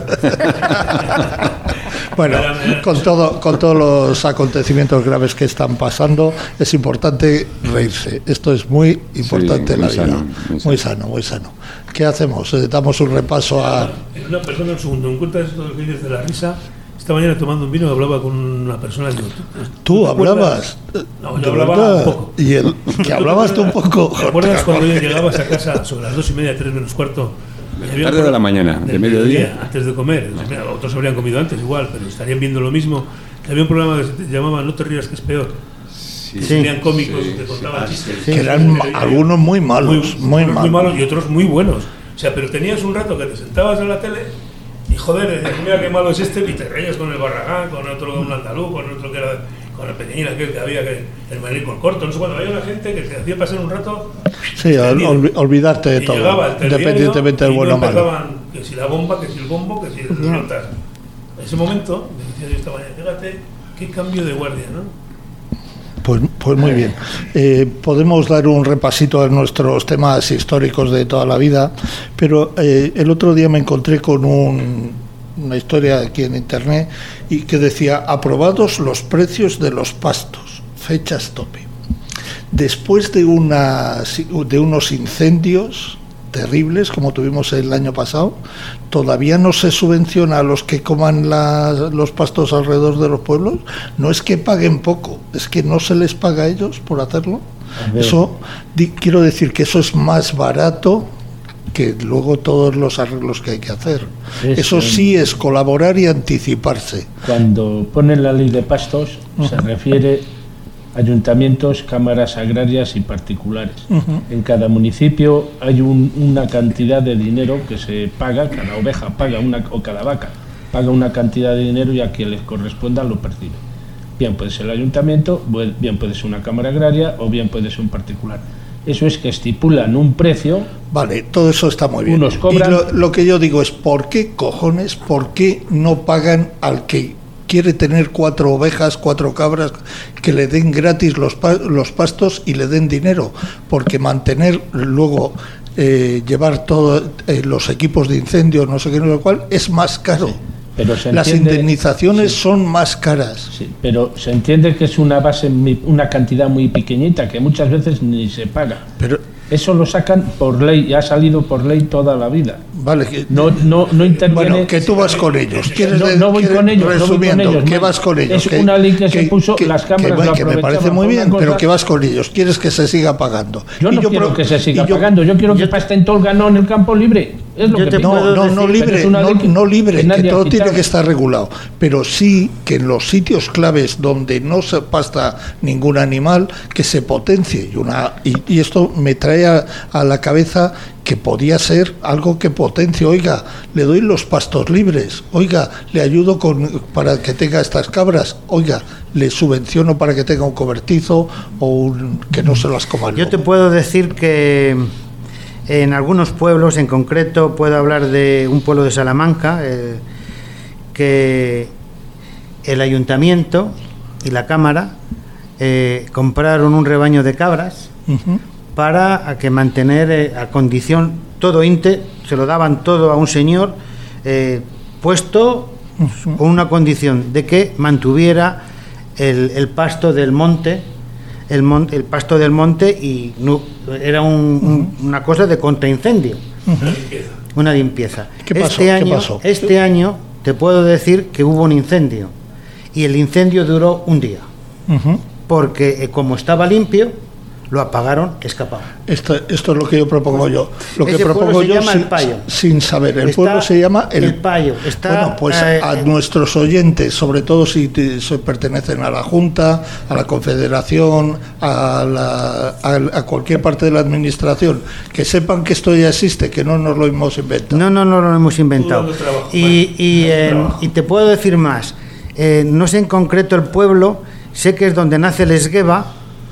Bueno, con todo, con todos los acontecimientos graves que están pasando, es importante reírse. Esto es muy importante, sí, en la vida. Sano, muy, muy sano, muy sano. ¿Qué hacemos? Eh, damos un repaso a... Una persona, un segundo, en cuenta de esto que dices de la risa. Esta mañana tomando un vino hablaba con una persona. Digo, ¿tú, ¿tú hablabas? No, yo hablaba verdad? un poco. ¿Y el que hablabas tú un poco? ¿Te acuerdas cuando llegabas a casa sobre las dos y media, tres menos cuarto? Tarde de la mañana, de, de mediodía. mediodía. Antes de comer. Otros habrían comido antes igual, pero estarían viendo lo mismo. Había un programa que se llamaba No te rías que es peor. Sí, sí. Tenían cómicos sí, que contaban chistes. Sí, que eran algunos muy malos, muy, muy, muy malos y otros muy buenos. O sea, pero tenías un rato que te sentabas en la tele y joder, decías, mira qué malo es este, y te reías con el Barragán, con otro, un andaluz, con otro que era, con el pequeñín aquel que había, que el maníaco el corto, no sé cuándo. Había una gente que te hacía pasar un rato. Sí, ol, olvidarte de todo, independientemente del bueno o malo. Que si la bomba, que si el bombo, que si el pelotas. En ese momento, me decía yo esta mañana, fíjate, qué cambio de guardia, ¿no? Pues, pues muy bien. Eh, podemos dar un repasito a nuestros temas históricos de toda la vida, pero eh, el otro día me encontré con un, una historia aquí en internet y que decía: aprobados los precios de los pastos, fechas tope. Después de, una, de unos incendios terribles como tuvimos el año pasado, todavía no se subvenciona a los que coman la, los pastos alrededor de los pueblos. No es que paguen poco, es que no se les paga a ellos por hacerlo. Eso, di, quiero decir que eso es más barato que luego todos los arreglos que hay que hacer. Es, eso sí es colaborar y anticiparse. Cuando ponen la ley de pastos, uh-huh. se refiere ayuntamientos, cámaras agrarias y particulares. Uh-huh. En cada municipio hay un, una cantidad de dinero que se paga, cada oveja paga una, o cada vaca paga una cantidad de dinero y a quien les corresponda lo percibe. Bien puede ser el ayuntamiento, bien puede ser una cámara agraria o bien puede ser un particular. Eso es que estipulan un precio. Vale, todo eso está muy bien. Unos cobran. Y lo, lo que yo digo es, ¿por qué cojones, por qué no pagan al que quiere tener cuatro ovejas, cuatro cabras, que le den gratis los, pa los pastos y le den dinero? Porque mantener luego, eh, llevar todos eh, los equipos de incendio, no sé qué, no sé lo cual, es más caro. Sí, pero se Las entiende, indemnizaciones sí. son más caras. Sí, pero se entiende que es una base, una cantidad muy pequeñita, que muchas veces ni se paga. Pero eso lo sacan por ley, y ha salido por ley toda la vida. Vale, que, no, no, no interviene. Bueno, que tú vas con ellos. ¿Quieres no, no voy quieres, con ellos. Resumiendo, no voy con ellos, que vas con ellos. Es que, una ley que, que se puso, que, las cámaras que, lo que me parece muy bien, cosa, pero que vas con ellos. ¿Quieres que se siga pagando? Yo no yo quiero que se siga yo, pagando. Yo quiero yo, que pasten todo el ganado en el campo libre. Es lo que te no, no, no libre, no, no libre, que, que todo tiene que estar regulado. Pero sí que en los sitios claves donde no se pasta ningún animal, que se potencie. Y, una, y, y esto me trae a, a la cabeza que podía ser algo que potencie. Oiga, le doy los pastos libres. Oiga, le ayudo con para que tenga estas cabras. Oiga, le subvenciono para que tenga un cobertizo o un, que no se las coma. Yo te puedo decir que en algunos pueblos, en concreto puedo hablar de un pueblo de Salamanca, eh, que el ayuntamiento y la cámara eh, compraron un rebaño de cabras uh-huh. para a que mantener eh, a condición todo inte, se lo daban todo a un señor eh, puesto uh-huh. con una condición de que mantuviera el, el pasto del monte, el, mon, el pasto del monte y no, era un, uh-huh. un, una cosa de contraincendio, uh-huh. una limpieza. ¿Qué pasó? Este año, ¿Qué pasó? este año te puedo decir que hubo un incendio y el incendio duró un día, Uh-huh. porque eh, como estaba limpio, lo apagaron, escaparon. Esto, esto es lo que yo propongo yo. Lo que Ese propongo pueblo se yo llama sin, El Payo. sin saber. El Está pueblo se llama El, El Payo. Está, bueno, pues eh, a eh, nuestros oyentes, sobre todo si te- si pertenecen a la Junta, a la Confederación, a, la, a, a cualquier parte de la Administración, que sepan que esto ya existe, que no nos lo hemos inventado. No, no, no lo hemos inventado. Todo el trabajo, Y, vale. y, Todo el eh, trabajo. y te puedo decir más. Eh, no sé en concreto el pueblo, sé que es donde nace el Esgueva.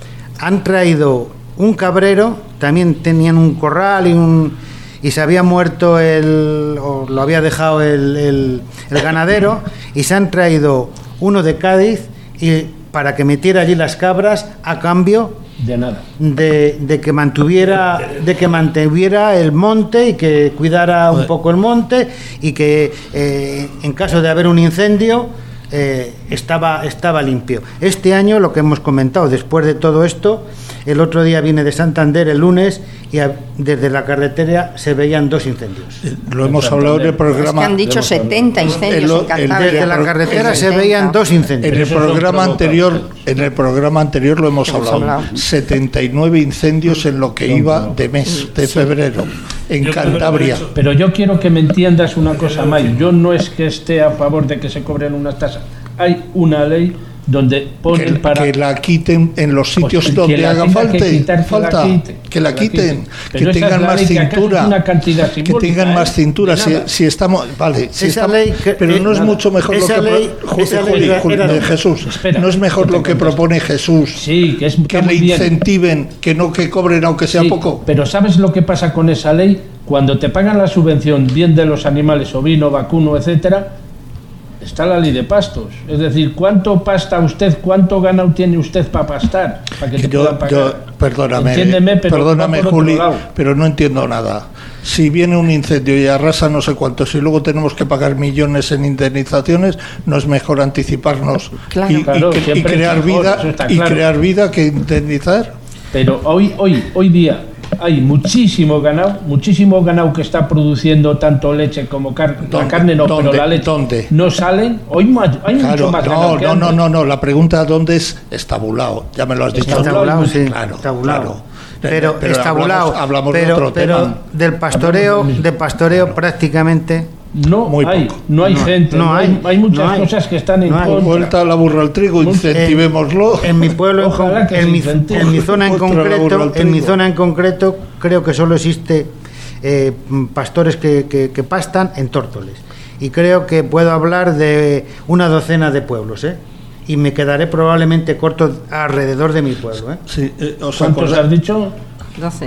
Han traído un cabrero, también tenían un corral y un y se había muerto el o lo había dejado el, el, el ganadero, y se han traído uno de Cádiz y para que metiera allí las cabras a cambio De nada. de, de que mantuviera de que mantuviera el monte y que cuidara un poco el monte, y que eh, en caso de haber un incendio eh, estaba estaba limpio. Este año, lo que hemos comentado, después de todo esto, el otro día vine de Santander el lunes y a- desde la carretera se veían dos incendios. Lo hemos hablado en el Es que programa. han dicho setenta incendios El- en el- Cantabria. Desde la carretera se veían dos En incendios. el Esos son programa provocados. anterior, en el programa anterior lo hemos Hemos hablado. hablado. setenta y nueve incendios en lo que iba de mes de febrero en Yo creo que Cantabria. lo he hecho. Pero yo quiero que me entiendas una cosa, May. Yo no es que esté a favor de que se cobren unas tasas. Hay una ley donde ponen Que, para... que la quiten en los sitios Pues que donde la haga tenga falta, que quitar, que falta la quiten, que la quiten, Pero que esa es tengan la más ley, que acaso cintura, es una cantidad que simbólica, tengan ¿eh? más cintura. De Si, nada. si estamos, vale, si Esa estamos- ley que- pero no es nada. mucho mejor lo Esa que pro- ley- Ju- esa ley Juli, era- Juli, era- de Jesús. Espera, no es mejor que lo te que contesto. propone Jesús, Sí, que es que está le muy bien. incentiven, que no que cobren aunque sea Sí, poco. Pero ¿sabes lo que pasa con esa ley? Cuando te pagan la subvención, bien de los animales, ovino, vacuno, etcétera, está la ley de pastos. Es decir, ¿cuánto pasta usted, cuánto ganado tiene usted para pastar? Para que Que te yo, puedan pagar. yo- perdóname, Entiéndeme, pero perdóname, va por otro Juli, lado. pero no entiendo nada. Si viene un incendio y arrasa no sé cuántos y luego tenemos que pagar millones en indemnizaciones, no es mejor anticiparnos Claro. y, y Claro, cre- y siempre es crear mejor, vida eso está y claro. crear vida que indemnizar. Pero hoy, hoy, hoy día hay muchísimo ganado, muchísimo ganado que está produciendo tanto leche como carne. La ¿Dónde? carne no, ¿Dónde? pero la leche ¿Dónde? no salen. Hoy más- hay mucho Claro, más no, ganado que no, no, antes. no, no. La pregunta ¿dónde es? Estabulado. Ya me lo has dicho. Estabulado, sí, Claro, estabulado. claro. Pero, Pero estabulado, hablamos- hablamos de pero, otro pero tema. del pastoreo, Hablamos del mismo. de pastoreo prácticamente No Muy hay, poco. no hay No, gente, no no hay, hay, hay muchas no hay. cosas que están en No hay. contra. Vuelta la burra al trigo, incentivémoslo. en mi pueblo, en, Ojalá con- que en se mi, incentive. en mi zona en Otra burra concreto, al en mi trigo. zona en concreto, creo que solo existe eh, pastores que, que- que pastan en Tórtoles. Y creo que puedo hablar de una docena de pueblos, ¿eh? Y me quedaré probablemente corto alrededor de mi pueblo, ¿eh? Sí, eh, ¿os ¿Cuántos acordáis? has dicho? doce.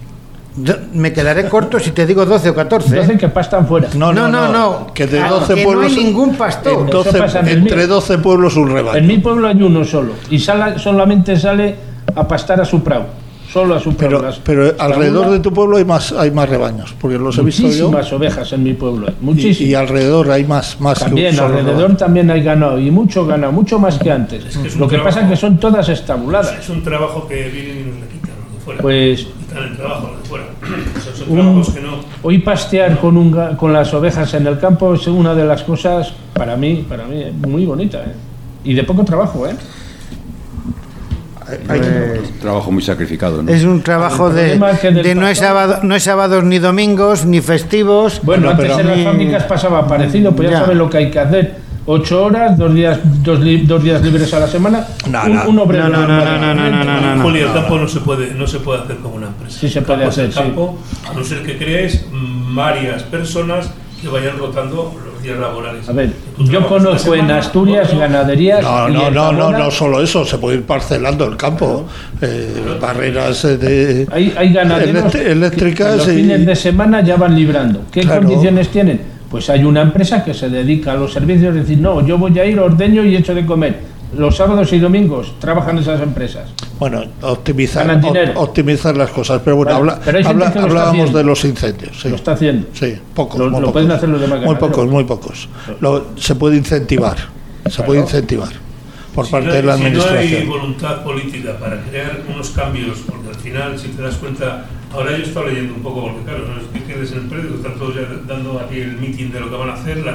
Yo- me quedaré corto si te digo doce o catorce. ¿eh? doce que pastan fuera. No, no, No, no, no, no. Que de Ah, doce que no pueblos. hay ningún pastor. en Eso doce pasa en el entre mío. doce pueblos un rebaño. En mi pueblo hay uno solo y sala- solamente sale a pastar a su prau, solo a su prau. Pero, Las- pero la alrededor mula, de tu pueblo hay más hay más rebaños, porque los he visto yo. muchísimas ovejas en mi pueblo, hay, Y, muchísimas. y alrededor hay más, más que un También solo alrededor rebaño. también hay ganado y mucho ganado, mucho más que antes. Es que es un Lo que trabajo- pasa es que son todas estabuladas. Es un trabajo que vienen y nos le quitan los de fuera. Pues Quitan el trabajo los de fuera. O sea, son un- trabajos que no. hoy pastear con un ga- con las ovejas en el campo es una de las cosas para mí, para mí muy bonita, ¿eh? Y de poco trabajo, ¿eh? Pues, Un trabajo muy sacrificado, ¿no? es un trabajo El de, problema es que del de no, es pastor- sábado, no es sábados ni domingos ni festivos. Bueno, Bueno, antes pero- en las fábricas pasaba parecido, pues ya, Ya. saben lo que hay que hacer. Ocho horas, dos días, dos, li- dos días libres a la semana, No, un, no. un obrero. No, no, no, no, no, no, no, no, no. Julio, el campo no se puede, no se puede hacer como una empresa. Sí se El puede campo es el hacer, sí. campo, a no ser que crees mm, varias personas que vayan rotando los días laborales. A ver, Que tú yo trabajas una conozco en semana, Asturias otro- ganaderías. No, y no, en no, no, Zamora no solo eso, se puede ir parcelando el campo. Eh, barreras eh, de. Hay, hay ganaderos Elect- eléctricas que los y- fines de semana ya van librando. ¿Qué Claro. condiciones tienen? Pues hay una empresa que se dedica a los servicios, es decir, no, yo voy a ir, ordeño y echo de comer. Los sábados y domingos trabajan esas empresas. Bueno, optimizar, Ganan dinero. op- optimizar las cosas. Pero bueno, Vale, habla- pero hay gente habla- que lo está hablábamos haciendo. de los incendios. Sí, Lo está haciendo. sí pocos. Lo- muy lo pocos. pueden hacer los demás Muy ganaderos. pocos, muy pocos. Lo- se puede incentivar. Se Claro. puede incentivar por Si parte no hay- de la Si no hay administración. voluntad política para crear unos cambios, porque al final, si te das cuenta, ahora yo he estado leyendo un poco, porque claro, no es que quedes en el periódico, están todos ya dando aquí el meeting de lo que van a hacer, las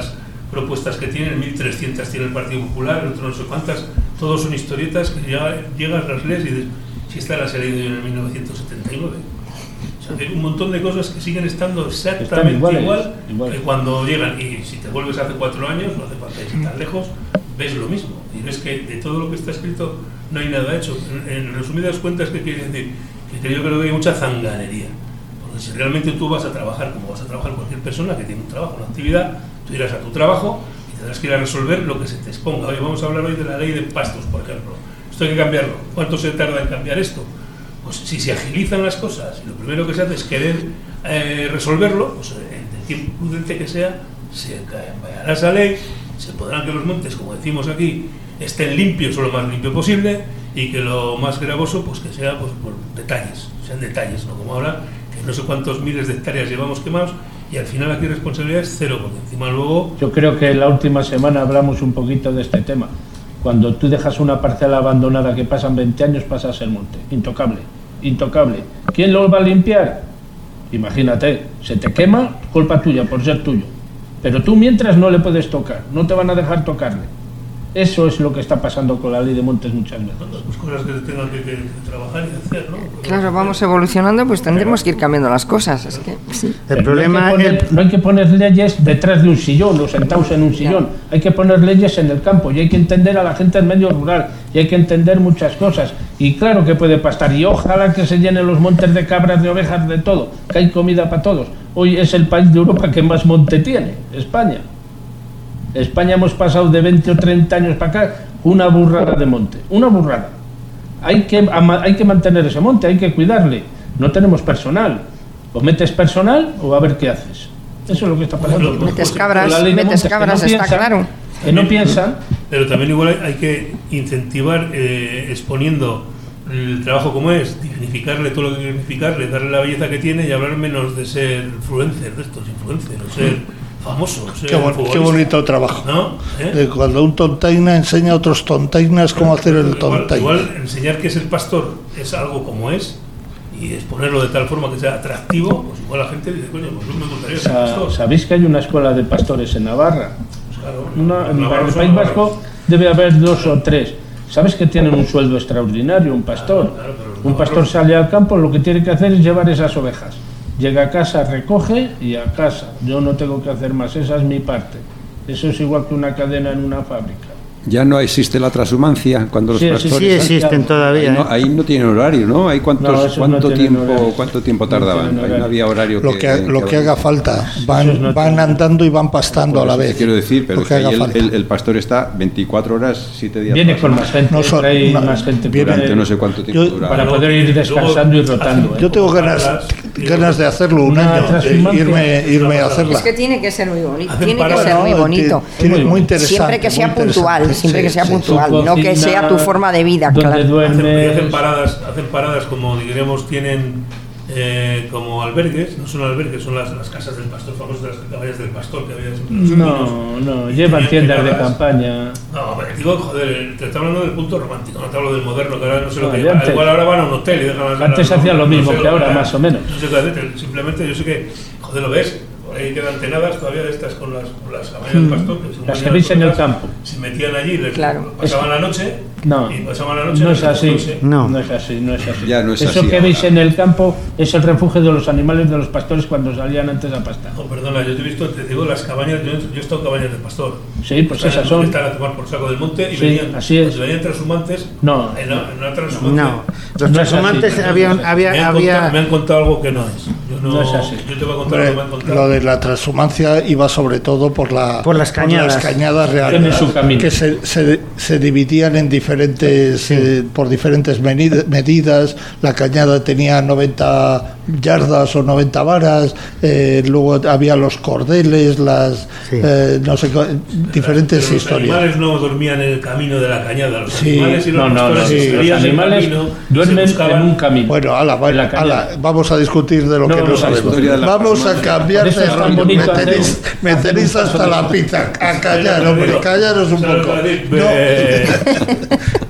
propuestas que tienen, mil trescientas tiene el Partido Popular, el otro no sé cuántas, todos son historietas que ya llegas, las lees y dices, si esta la he leído yo en el mil novecientos setenta y nueve. O sea, hay un montón de cosas que siguen estando exactamente iguales, igual, igual que cuando llegan. Y si te vuelves hace cuatro años, no hace falta ir tan lejos, ves lo mismo. Y ves que de todo lo que está escrito no hay nada hecho. En, en resumidas cuentas, ¿qué quiere decir? Que yo creo que hay mucha zanganería. Porque si realmente tú vas a trabajar como vas a trabajar cualquier persona que tiene un trabajo, una actividad, tú irás a tu trabajo y tendrás que ir a resolver lo que se te exponga. Oye, vamos a hablar hoy de la ley de pastos, por ejemplo. Esto hay que cambiarlo. ¿Cuánto se tarda en cambiar esto? Pues si se agilizan las cosas y lo primero que se hace es querer eh, resolverlo, pues en el tiempo prudente que sea, se cambiará esa ley, se podrán que los montes, como decimos aquí, estén limpios o lo más limpio posible, y que lo más gravoso, pues que sea pues, por detalles, sean detalles, no como ahora, que no sé cuántos miles de hectáreas llevamos quemados, y al final aquí responsabilidad es cero, porque encima luego... Yo creo que la última semana hablamos un poquito de este tema. Cuando tú dejas una parcela abandonada que pasan veinte años, pasas el monte. Intocable, intocable. ¿Quién lo va a limpiar? Imagínate, se te quema, culpa tuya por ser tuyo. Pero tú mientras no le puedes tocar, no te van a dejar tocarle. Eso es lo que está pasando con la ley de montes muchas veces. Pues cosas que tengan que, que trabajar y hacer, ¿no? Porque claro, vamos evolucionando, pues tendremos que ir cambiando las cosas. Es que, sí. El problema no hay, poner, el... no hay que poner leyes detrás de un sillón o sentados en un sillón. Hay que poner leyes en el campo y hay que entender a la gente del medio rural y hay que entender muchas cosas. Y claro que puede pastar y ojalá que se llenen los montes de cabras, de ovejas, de todo, que hay comida para todos. Hoy es el país de Europa que más monte tiene, España. España hemos pasado de veinte o treinta años para acá una burrada de monte, una burrada. Hay que, hay que mantener ese monte, hay que cuidarle. No tenemos personal. O metes personal o a ver qué haces. Eso es lo que está pasando. Bueno, metes cabras, metes cabras, no está piensan, claro. Que no piensan. Pero también igual hay, hay que incentivar eh, exponiendo el trabajo como es, dignificarle todo lo que hay que dignificarle, darle la belleza que tiene y hablar menos de ser influencer, de estos influencers, o ser... famoso, qué, bon, qué bonito trabajo, ¿no? ¿Eh? De cuando un tontaina enseña a otros tontainas cómo hacer el tontaina. Igual, igual enseñar que es el pastor es algo como es y exponerlo de tal forma que sea atractivo, pues igual la gente dice, coño, pues no me gustaría ser pastor. ¿Sabéis que hay una escuela de pastores en Navarra? Pues claro, una, en Navarra, el País Vasco debe haber dos o tres. ¿Sabes que tienen un sueldo extraordinario, un pastor? Claro, claro, un pastor sale al campo, lo que tiene que hacer es llevar esas ovejas. Llega a casa, recoge y a casa. Yo no tengo que hacer más, esa es mi parte. Eso es igual que una cadena en una fábrica. Ya no existe la transhumancia cuando los sí, pastores... Sí, existen todavía. Ahí no, ahí no tienen horario, ¿no? ¿Hay cuántos, no, cuánto, no tiempo, horario. ¿Cuánto tiempo tardaban? No, ahí no había horario. Lo que, que, que, lo que, que haga falta. Van, no van andando y van pastando a la vez. Quiero decir, pero que que el, el, el pastor está veinticuatro horas, siete días. Viene con más gente, no son, trae no, más gente. Viene, no sé cuánto tiempo yo, dura. Para poder ir descansando y rotando. Yo tengo ganas, ganas de hacerlo un año, de irme, irme a hacerla. Es que tiene que ser muy bonito. Tiene que ser muy bonito. Tiene muy interesante. Siempre que sea puntual, siempre que sea puntual, no que sea tu forma de vida, claro. Hacen, hacen paradas, hacen paradas como diríamos tienen eh, como albergues, no son albergues, son las, las casas del pastor, famosas de las caballas del pastor que había siempre los No, no, llevan tiendas de campaña. No, pero digo, joder, te está hablando del punto romántico, no te hablo del moderno, que ahora no sé lo que lleva. Igual ahora van a un hotel y dejan las... Antes hacían lo mismo que ahora, más o menos. No sé qué hacer, simplemente yo sé que, joder, lo ves. Ahí quedan tenadas todavía de estas con las, con las cabañas del pastor. Que las que veis en el campo. Se metían allí, les claro. pasaban la noche. No, y pasaban la noche. No es así. No. no es así, no es así. Ya no es Eso así que ahora. veis en el campo es el refugio de los animales de los pastores cuando salían antes a pastar. No, perdona, yo te he visto, te digo, las cabañas, yo, yo he estado en cabañas del pastor. Sí, pues están, esas son. Están a tomar por saco del monte y sí, venían, así es. pues venían transhumantes. No. En una, en una transhumante. No, los transhumantes no había, había, me, han había... contado, me han contado algo que no es. Yo no, no es así. Yo te voy a contar Hombre, lo que me han contado. Lo de la transhumancia iba sobre todo por, la, por las cañadas, por las cañadas reales, Tiene su camino. que se, se, se dividían en diferentes, sí. eh, por diferentes medidas. La cañada tenía noventa yardas o noventa varas, eh, luego había los cordeles, las sí. eh, no sé, diferentes Pero los historias. Los animales no dormían en el camino de la cañada, los sí. animales y los no, no, no, sí. los animales camino, duermen en un camino. Bueno, ala, bueno, ala, vamos a discutir de lo no, que no, no sabemos. Vamos a cambiar de rollo. Me tenéis, me tenéis hasta la pizza. A callar, hombre, callaros un poco. No.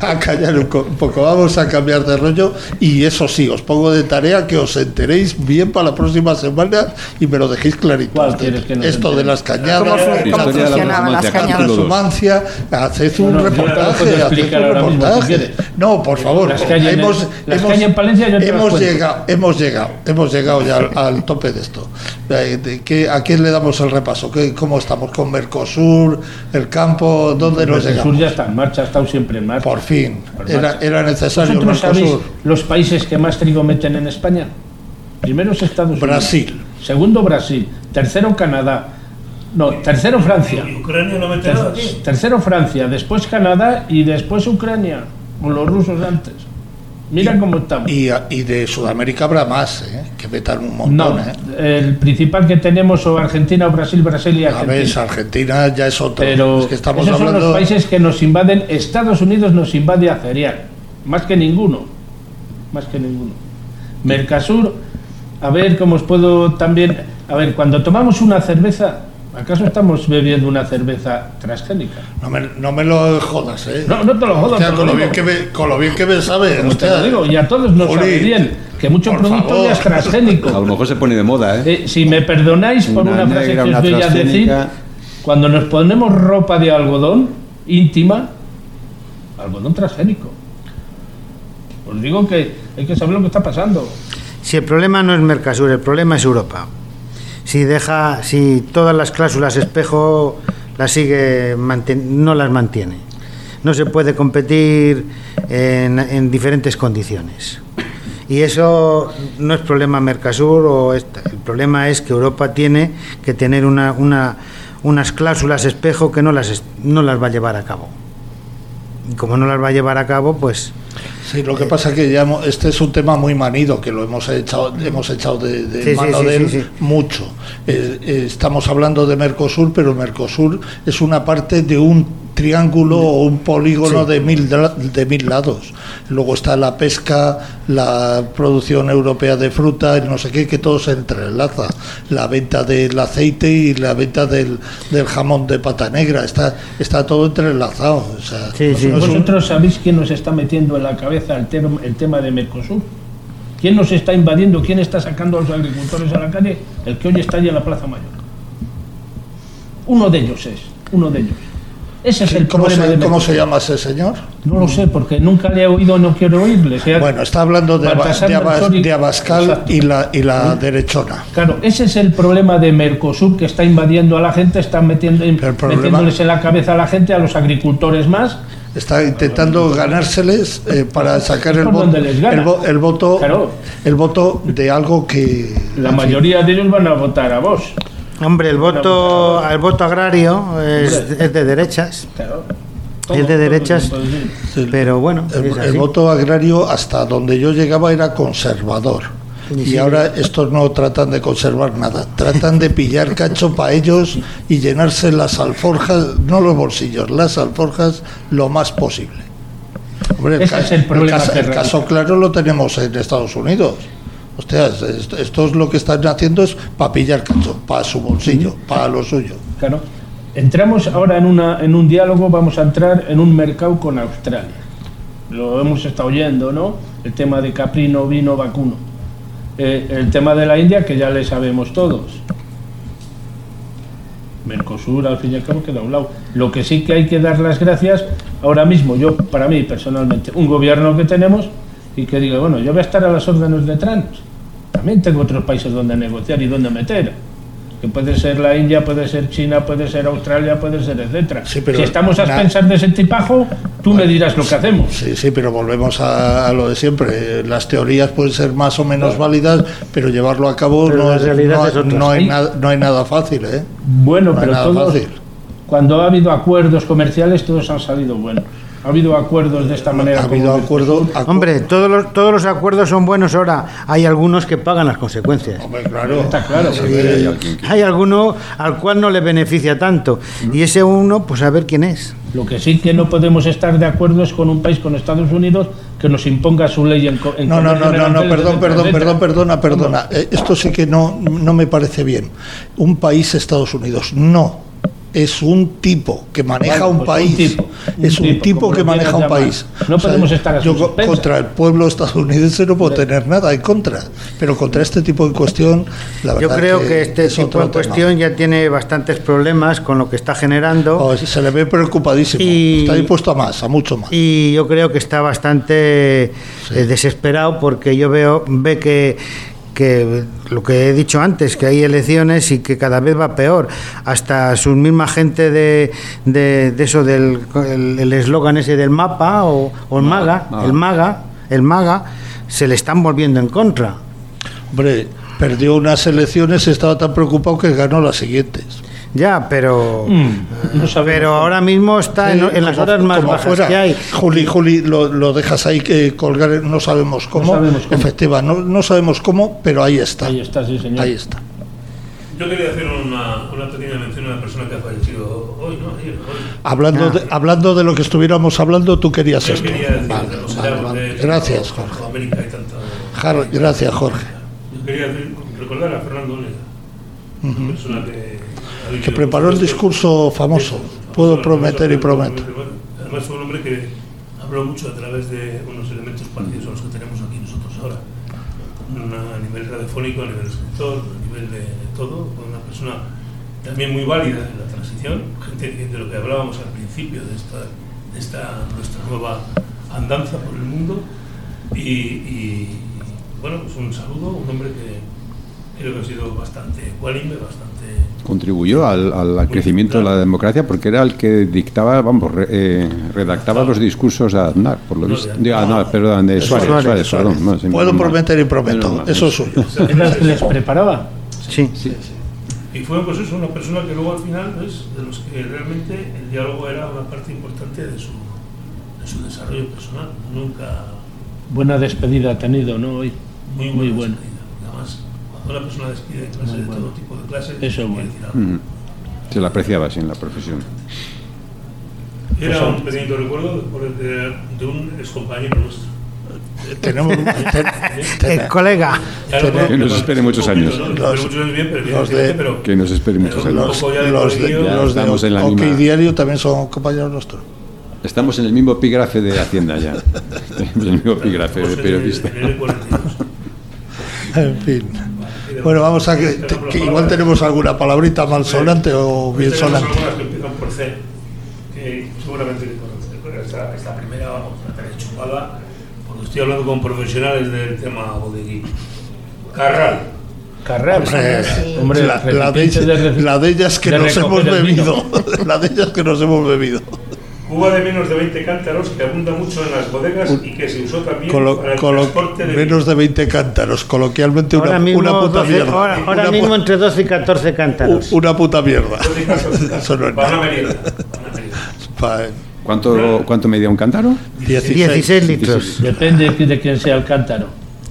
a callar un, co- un poco, vamos a cambiar de rollo y eso sí, os pongo de tarea que os enteréis bien para la próxima semana y me lo dejéis clarito. ¿Cuál quieres que nos Esto de entere? las cañadas, ¿Cómo, fu- La cómo historia de la funcionaban las transhumancia, cañadas? capítulo dos. Transhumancia, haced un No, no, yo te lo reportaje, puedo haced explicar un ahora mismo, si reportaje. quieres. No, por favor, Las calles en- hemos, las hemos, calles en Palencia yo te las hemos cuento. llegado, hemos llegado, hemos llegado ya al, al tope de esto. Eh, de que- ¿A quién le damos el repaso? ¿Qué, ¿Cómo estamos con Mercosur, el campo? ¿Dónde nos El sur llegamos? ya está en marcha, ha estado siempre en marcha. Por fin, Por era, marcha. era necesario el ¿Vosotros sabéis Mercosur. los países que más trigo meten en España? Primero es Estados Unidos. Brasil. Segundo Brasil. Tercero Canadá. No, tercero Francia. ¿Y Ucrania no mete nada aquí? Tercero Francia, después Canadá y después Ucrania. O los rusos antes. Mira cómo estamos. Y, y de Sudamérica habrá más, ¿eh? Que metan un montón. No, ¿eh? el principal que tenemos o Argentina o Brasil, Brasil y A ver, Argentina. Argentina ya es otro. Pero es que estamos esos son hablando. los países que nos invaden. Estados Unidos nos invade a cereal, más que ninguno, más que ninguno. Mercosur, a ver cómo os puedo también. A ver, cuando tomamos una cerveza, ¿acaso estamos bebiendo una cerveza transgénica? No me, no me lo jodas, ¿eh? No, no te lo jodo, Hostia, te lo con, lo digo. bien que me, con lo bien que me sabe. Como te hostia. lo digo, y a todos nos Juli, sabe bien que mucho por producto favor. ya es transgénico. A lo mejor se pone de moda, ¿eh? Eh, si me perdonáis por Una una, frase negra, que os una voy a decir, transgénica. cuando nos ponemos ropa de algodón íntima, algodón transgénico. Os digo que hay que saber lo que está pasando. Si el problema no es Mercosur, el problema es Europa. Si deja, si todas las cláusulas espejo las sigue manten- no las mantiene. No se puede competir en, en diferentes condiciones. Y eso no es problema Mercosur o esta. El problema es que Europa tiene que tener una, una, unas cláusulas espejo que no las, est- no las va a llevar a cabo. Y como no las va a llevar a cabo, pues Sí, lo que pasa es que ya hemos- este es un tema muy manido, que lo hemos echado, hemos echado de, de Sí, sí, mano sí, de él sí, sí. mucho. Eh, eh, estamos hablando de Mercosur, pero Mercosur es una parte de un triángulo o un polígono Sí. de mil dra- de mil lados. Luego está la pesca, la producción europea de fruta, no sé qué, que todo se entrelaza. La venta del aceite y la venta del, del jamón de pata negra, está, está todo entrelazado. O sea, Sí, sí. no es un- ¿Vosotros sabéis quién nos está metiendo en la cabeza el, term- el tema de Mercosur? ¿Quién nos está invadiendo? ¿Quién está sacando a los agricultores a la calle? El que hoy está allí en la Plaza Mayor. Uno de ellos es, uno de ellos. Ese es el ¿Cómo, problema se, de ¿Cómo Mercosur. se llama ese señor? No lo sé, porque nunca le he oído, no quiero oírle. Sea- Bueno, está hablando de, Aba- Baltasar de, Aba- Marsoli. de Abascal Exacto. y la, y la derechona. Claro, ese es el problema de Mercosur, que está invadiendo a la gente, está metiendo, Pero el problema- metiéndoles en la cabeza a la gente, a los agricultores más. Está intentando ganárseles eh, para sacar Es el, por vo- donde les gana. el, vo- el voto Claro. el voto de algo que La en fin, mayoría de ellos van a votar a vos. hombre, el voto, el voto agrario es, es de derechas, Claro. es de derechas, todo, todo, todo. Sí. pero bueno, el, es el así. voto agrario hasta donde yo llegaba era conservador. Sí, Y sí. ahora estos no tratan de conservar nada, tratan de pillar cacho para ellos y llenarse las alforjas, no los bolsillos, las alforjas lo más posible. Hombre, Ese ca- es el problema caso, que el radica. caso claro lo tenemos en Estados Unidos. Hostias, esto, esto es lo que están haciendo es para pillar cacho, para su bolsillo, para lo suyo. Claro. Entramos ahora en, una, en un diálogo, vamos a entrar en un mercado con Australia. Lo hemos estado oyendo, ¿no? El tema de caprino, vino, vacuno. Eh, el tema de la India, que ya le sabemos todos. Mercosur, al fin y al cabo, queda a un lado. Lo que sí que hay que dar las gracias, ahora mismo, yo, para mí, personalmente, un gobierno que tenemos y que diga, bueno, yo voy a estar a las órdenes de Trump. También tengo otros países donde negociar y donde meter. Que puede ser la India, puede ser China, puede ser Australia, puede ser etcétera. Sí, pero si estamos a na- pensar de ese tipajo, tú me dirás lo que hacemos. Sí, sí, pero volvemos a, a lo de siempre. Las teorías pueden ser más o menos válidas, pero llevarlo a cabo Pero no, la es- realidad no- es otra. no hay Sí. nada, no hay nada fácil, ¿eh? Bueno, No hay pero nada todos, fácil. cuando ha habido acuerdos comerciales, todos han salido buenos. Ha habido acuerdos de esta manera. Ha habido como- acuerdo. acu- Hombre, todos los, todos los acuerdos son buenos ahora. Hay algunos que pagan las consecuencias. Hombre, claro. Está claro. Sí, Hay alguien que- Hay alguno al cual no le beneficia tanto. Y ese uno, pues a ver quién es. Lo que sí que no podemos estar de acuerdo es con un país, con Estados Unidos, que nos imponga su ley en, co- en No, no, comercio no, de no, no, aranceles, perdón, etcétera, perdón, etcétera. perdón, perdona, perdona. Eh, Esto sí que no, no me parece bien. Un país, Estados Unidos, no. es un tipo que maneja Bueno, un pues país, un tipo, un es un tipo, tipo como que lo maneja quieras un llamar. país. No podemos estar así yo co- suspensa. contra el pueblo estadounidense no puedo tener nada en contra, pero contra este tipo de cuestión, la verdad Yo creo que, este es tipo otro en cuestión tema. ya tiene bastantes problemas con lo que está generando. Oh, se le ve preocupadísimo, Y- está dispuesto a más, a mucho más. Y yo creo que está bastante Sí. eh, desesperado, porque yo veo ve que que lo que he dicho antes, que hay elecciones y que cada vez va peor. Hasta su misma gente de, de, de eso del el eslogan ese del mapa o, o el maga, Ah. el maga, el maga, se le están volviendo en contra. Hombre, perdió unas elecciones, estaba tan preocupado que ganó las siguientes. Ya, pero Mm, no sabemos. pero ahora mismo está Sí, en, en las como- horas más como bajas fuera. que hay. Juli, Juli, lo, lo dejas ahí que colgar, no sabemos cómo. sabemos cómo. Efectiva, no, no sabemos cómo, pero ahí está. Ahí está, sí, señor. Ahí está. Yo quería hacer una, una pequeña mención a una persona que ha fallecido hoy, ¿no? Ayer, hoy. Hablando, Ah. de, hablando de lo que estuviéramos hablando, tú querías Yo esto. quería decir, Vale, o sea, vale, de- vale. de- Gracias, de- Jorge. América y tanto. Jar- Gracias, Jorge. Yo quería decir- recordar a Fernando Olea, una persona que ha vivido Que preparó el mucho esto. discurso famoso. Puedo prometer y prometo. Además fue un hombre que habló mucho a través de unos elementos parecidos a los que tenemos aquí nosotros ahora. Una- a nivel radiofónico, a nivel escritor, a nivel de, de todo. Fue una persona también muy válida en la transición, gente que- de lo que hablábamos al principio de esta, de esta nuestra nueva andanza por el mundo. Y, y, bueno, pues un saludo, un hombre que creo que ha sido bastante ecuánime, bastante... Contribuyó al, al Muy crecimiento de la claro. democracia porque era el que dictaba, vamos, re- eh, redactaba los discursos a Aznar, por lo No, visto. de- Digo, no, Aznar, perdón, de Suárez, Suárez, Suárez, Suárez. perdón. no, sí, Puedo menos mal. prometer y prometo. Menos mal. Eso es suyo. ¿Era el que les preparaba? Sí. Y fue pues eso, una persona que luego al final, pues, de los que realmente el diálogo era una parte importante de su, de su desarrollo personal. Nunca Buena despedida ha tenido, ¿no? Hoy. muy, Muy buena buena. despedida. Además, cuando una persona despide clases Muy de bueno. todo tipo de clases, Eso quiere es bueno. decir algo. Mm. Se la apreciaba así en la profesión. Era Pues, un pequeño recuerdo de, de, de un excompañero nuestro. Tenemos, ten- Eh, colega, Ya no puedo- Que nos espere muchos años. ¿no? Nos Los- espere muchos años bien, pero los de- evidentemente, pero- Que nos espere muchos pero un años. poco ya de los de, cariño. Ya los de estamos en la OK misma- Diario también son compañeros nuestros. Estamos en el mismo epígrafe de Hacienda ya. Tenemos el mismo epígrafe de Pues en el- periodista. en el cuarenta y dos. En fin. Bueno, vamos a que, te- que igual tenemos alguna palabrita malsonante o bien Tenemos sonante. algunas que empiezan por C, que seguramente que conoces. Esta, esta primera, vamos, la tenéis chupada, porque estoy hablando con profesionales del tema bodeguín. Carral. Carrera. Hombre, Hombre, la, la de, recipiente de reci- la de ellas que de nos hemos recoger el vino. bebido. La de ellas que nos hemos bebido. Cuba de menos de veinte cántaros que abunda mucho en las bodegas y que se usó también Colo- para el colo- transporte de menos de veinte cántaros. Coloquialmente una, ahora mismo, una puta doce, mierda. ahora, ahora Una pu- mismo entre doce y catorce cántaros. Una puta mierda. vino. Eso no es Para una nada. merienda. para una merienda. Pa- ¿Cuánto, ¿Cuánto medía un cántaro? dieciséis litros. Depende de quién sea el cántaro.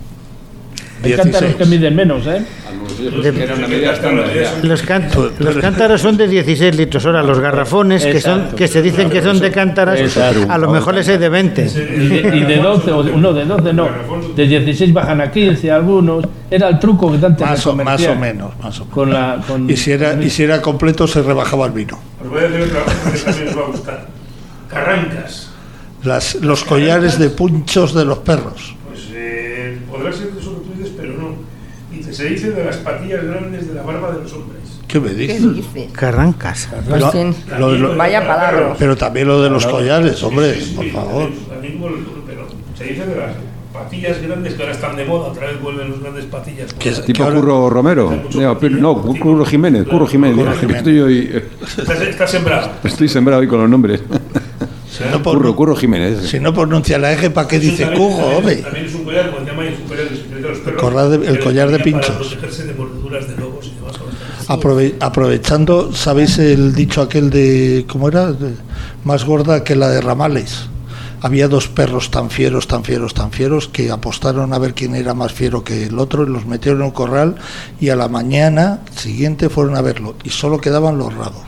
Hay dieciséis. cántaros que miden menos, ¿eh? Era una medida estándar ya. Los, can- los cántaros son de dieciséis litros. Ahora, los garrafones, que son Exacto. que se dicen que son de cántaras, Exacto. a lo mejor les hay de veinte. Y de, y de doce, o de, no, de doce no. De dieciséis bajan a quince algunos. Era el truco que antes Más se o, más comerciaba. o menos, más o menos. Con la, con, Y si, era, y si era completo, se rebajaba el vino. Os voy a decir otra cosa que también os va a gustar. Carrancas. Las, los collares de punchos de los perros. Pues eh, podrá ser eso que tú dices, pero no. Dice, se dice de las patillas grandes de la barba de los hombres. ¿Qué me ¿Qué dices? dice? Carrancas. Pues No, sí. lo- lo- Vaya palabra. pero también lo de los collares, hombre, Sí, sí, por sí, favor. también, pero se dice de las patillas grandes que ahora están de moda, otra vez vuelven las grandes patillas. Que es- ¿Tipo ahora- Curro Romero? No, pero- no, Curro Jiménez, Curro Jiménez. Curro Mira, Jiménez. Estoy, hoy, eh, Está, está sembrado. estoy sembrado hoy con los nombres. Si no, por- Curro, Curro Jiménez. si no pronuncia la eje, ¿para qué Es un- dice también- cujo, también- hombre? También es un collar, como llaman, es un collar de secreto de los perros. collar de- el que collar de tenía pinchos. Para protegerse de mordeduras de lobos y demás. Aprove- aprovechando, ¿sabéis el dicho aquel de, ¿cómo era? De- más gorda que la de Ramales. Había dos perros tan fieros, tan fieros, tan fieros, que apostaron a ver quién era más fiero que el otro, y los metieron en un corral, y a la mañana siguiente fueron a verlo, y solo quedaban los rabos.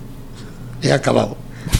He acabado,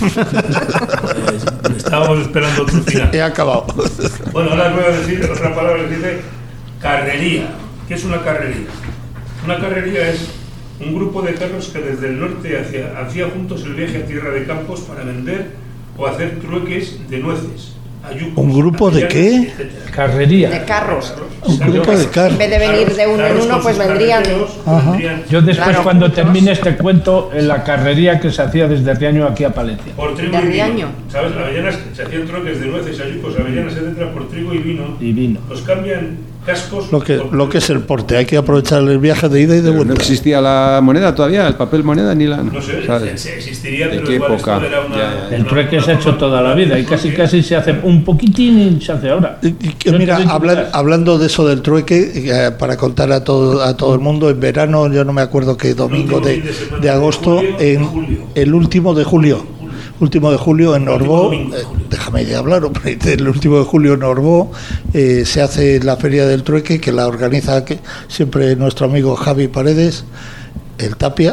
Pues, estábamos esperando otro final. he acabado. Bueno, ahora os voy a decir otra palabra que dice carrería. ¿Qué es una carrería? Una carrería es un grupo de perros que desde el norte hacia, hacía juntos el viaje a Tierra de Campos para vender o hacer trueques de nueces. Ayucos, ¿un grupo de qué? etcétera. Carrería. De carros. Un grupo de carros. En vez de venir de uno en uno, pues vendrían. Yo después, Claro. cuando termine este cuento, en la carrería que se hacía desde Riaño aquí a Palencia. Por trigo ¿De y vino. Riaño? ¿Sabes? Avellanas, se hacían troques de nueces, ayucos, avellanas, etcétera, por trigo y vino. Y vino. Los cambian cascos. Lo que, por- lo que es el porte, hay que aprovechar el viaje de ida y de Pero no vuelta. existía la moneda todavía, el papel moneda ni la... No sé, ¿sabes? se- existiría, ¿De pero qué igual época? esto era una, Ya, ya. El una- trueque se ha una hecho forma- toda la vida y casi casi se hace un poquitín y se hace ahora. Y- y que Yo mira, te doy hablan- quizás. hablando de eso del trueque, eh, para contar a todo a todo el mundo, en verano, yo no me acuerdo qué domingo último de, fin de semana de agosto, de julio, en de julio. el último de julio, último de julio en El último Orbó, domingo de eh, julio. déjame de hablar, hombre, el último de julio en Orbó eh, se hace la Feria del Trueque, que la organiza que, siempre nuestro amigo Javi Paredes, el Tapia,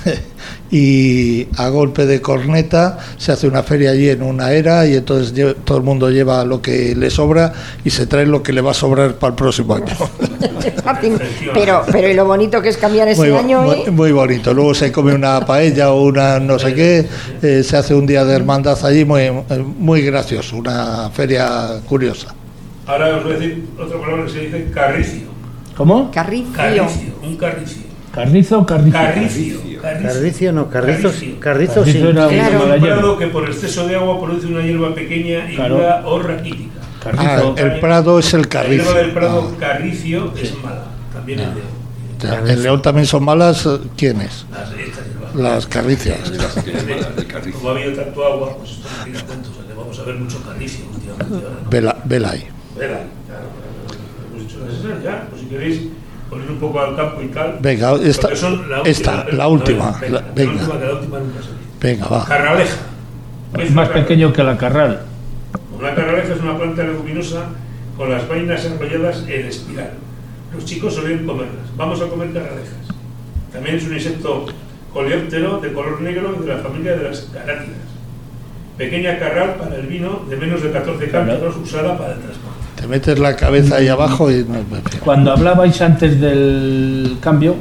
y a golpe de corneta se hace una feria allí en una era y entonces lle- todo el mundo lleva lo que le sobra y se trae lo que le va a sobrar para el próximo año. Pero, pero y lo bonito que es cambiar ese Muy, bo- año, muy, ¿eh? muy bonito. Luego se come una paella o una no sé qué, eh, se hace un día de hermandad allí, muy, muy gracioso, una feria curiosa. Ahora os voy a decir otra palabra que se dice carricio. ¿Cómo? Carricio. Carricio, un carricio. ¿Carrizo o carrizo? Carricio. Carricio no, carrizo, Carricio. carrizo sí. Carrizo era Claro. una Un mala hierba. prado que por exceso de agua produce una hierba pequeña y Claro. dura o raquítica. Ah, Carrizo. el Prado es el La carrizo. hierba del prado carricio es mala. También es de Ya, en León también son malas, ¿quiénes? las de estas hierbas. Las carricias. Como ha habido tanto agua, pues esto no tiene cuentos. O sea, que vamos a ver mucho carricio últimamente. Ahora, ¿no? Vela, vela ahí. Vela, claro, hemos dicho las esas ya, pues si queréis poner un poco al campo y tal. Venga, esta, porque son la esta, última, la última. venga, la- la Venga, última, que la última nunca se dice. venga, va. Carraleja. Es más pequeño que la carral. Una carraleja es una planta leguminosa con las vainas enrolladas en espiral. Los chicos suelen comerlas. Vamos a comer carralejas. También es un insecto coleóptero de color negro de la familia de las carátidas. Pequeña carral para el vino de menos de catorce cántaros usada para el transporte. Te metes la cabeza ahí abajo y no, Cuando hablabais antes del cambio,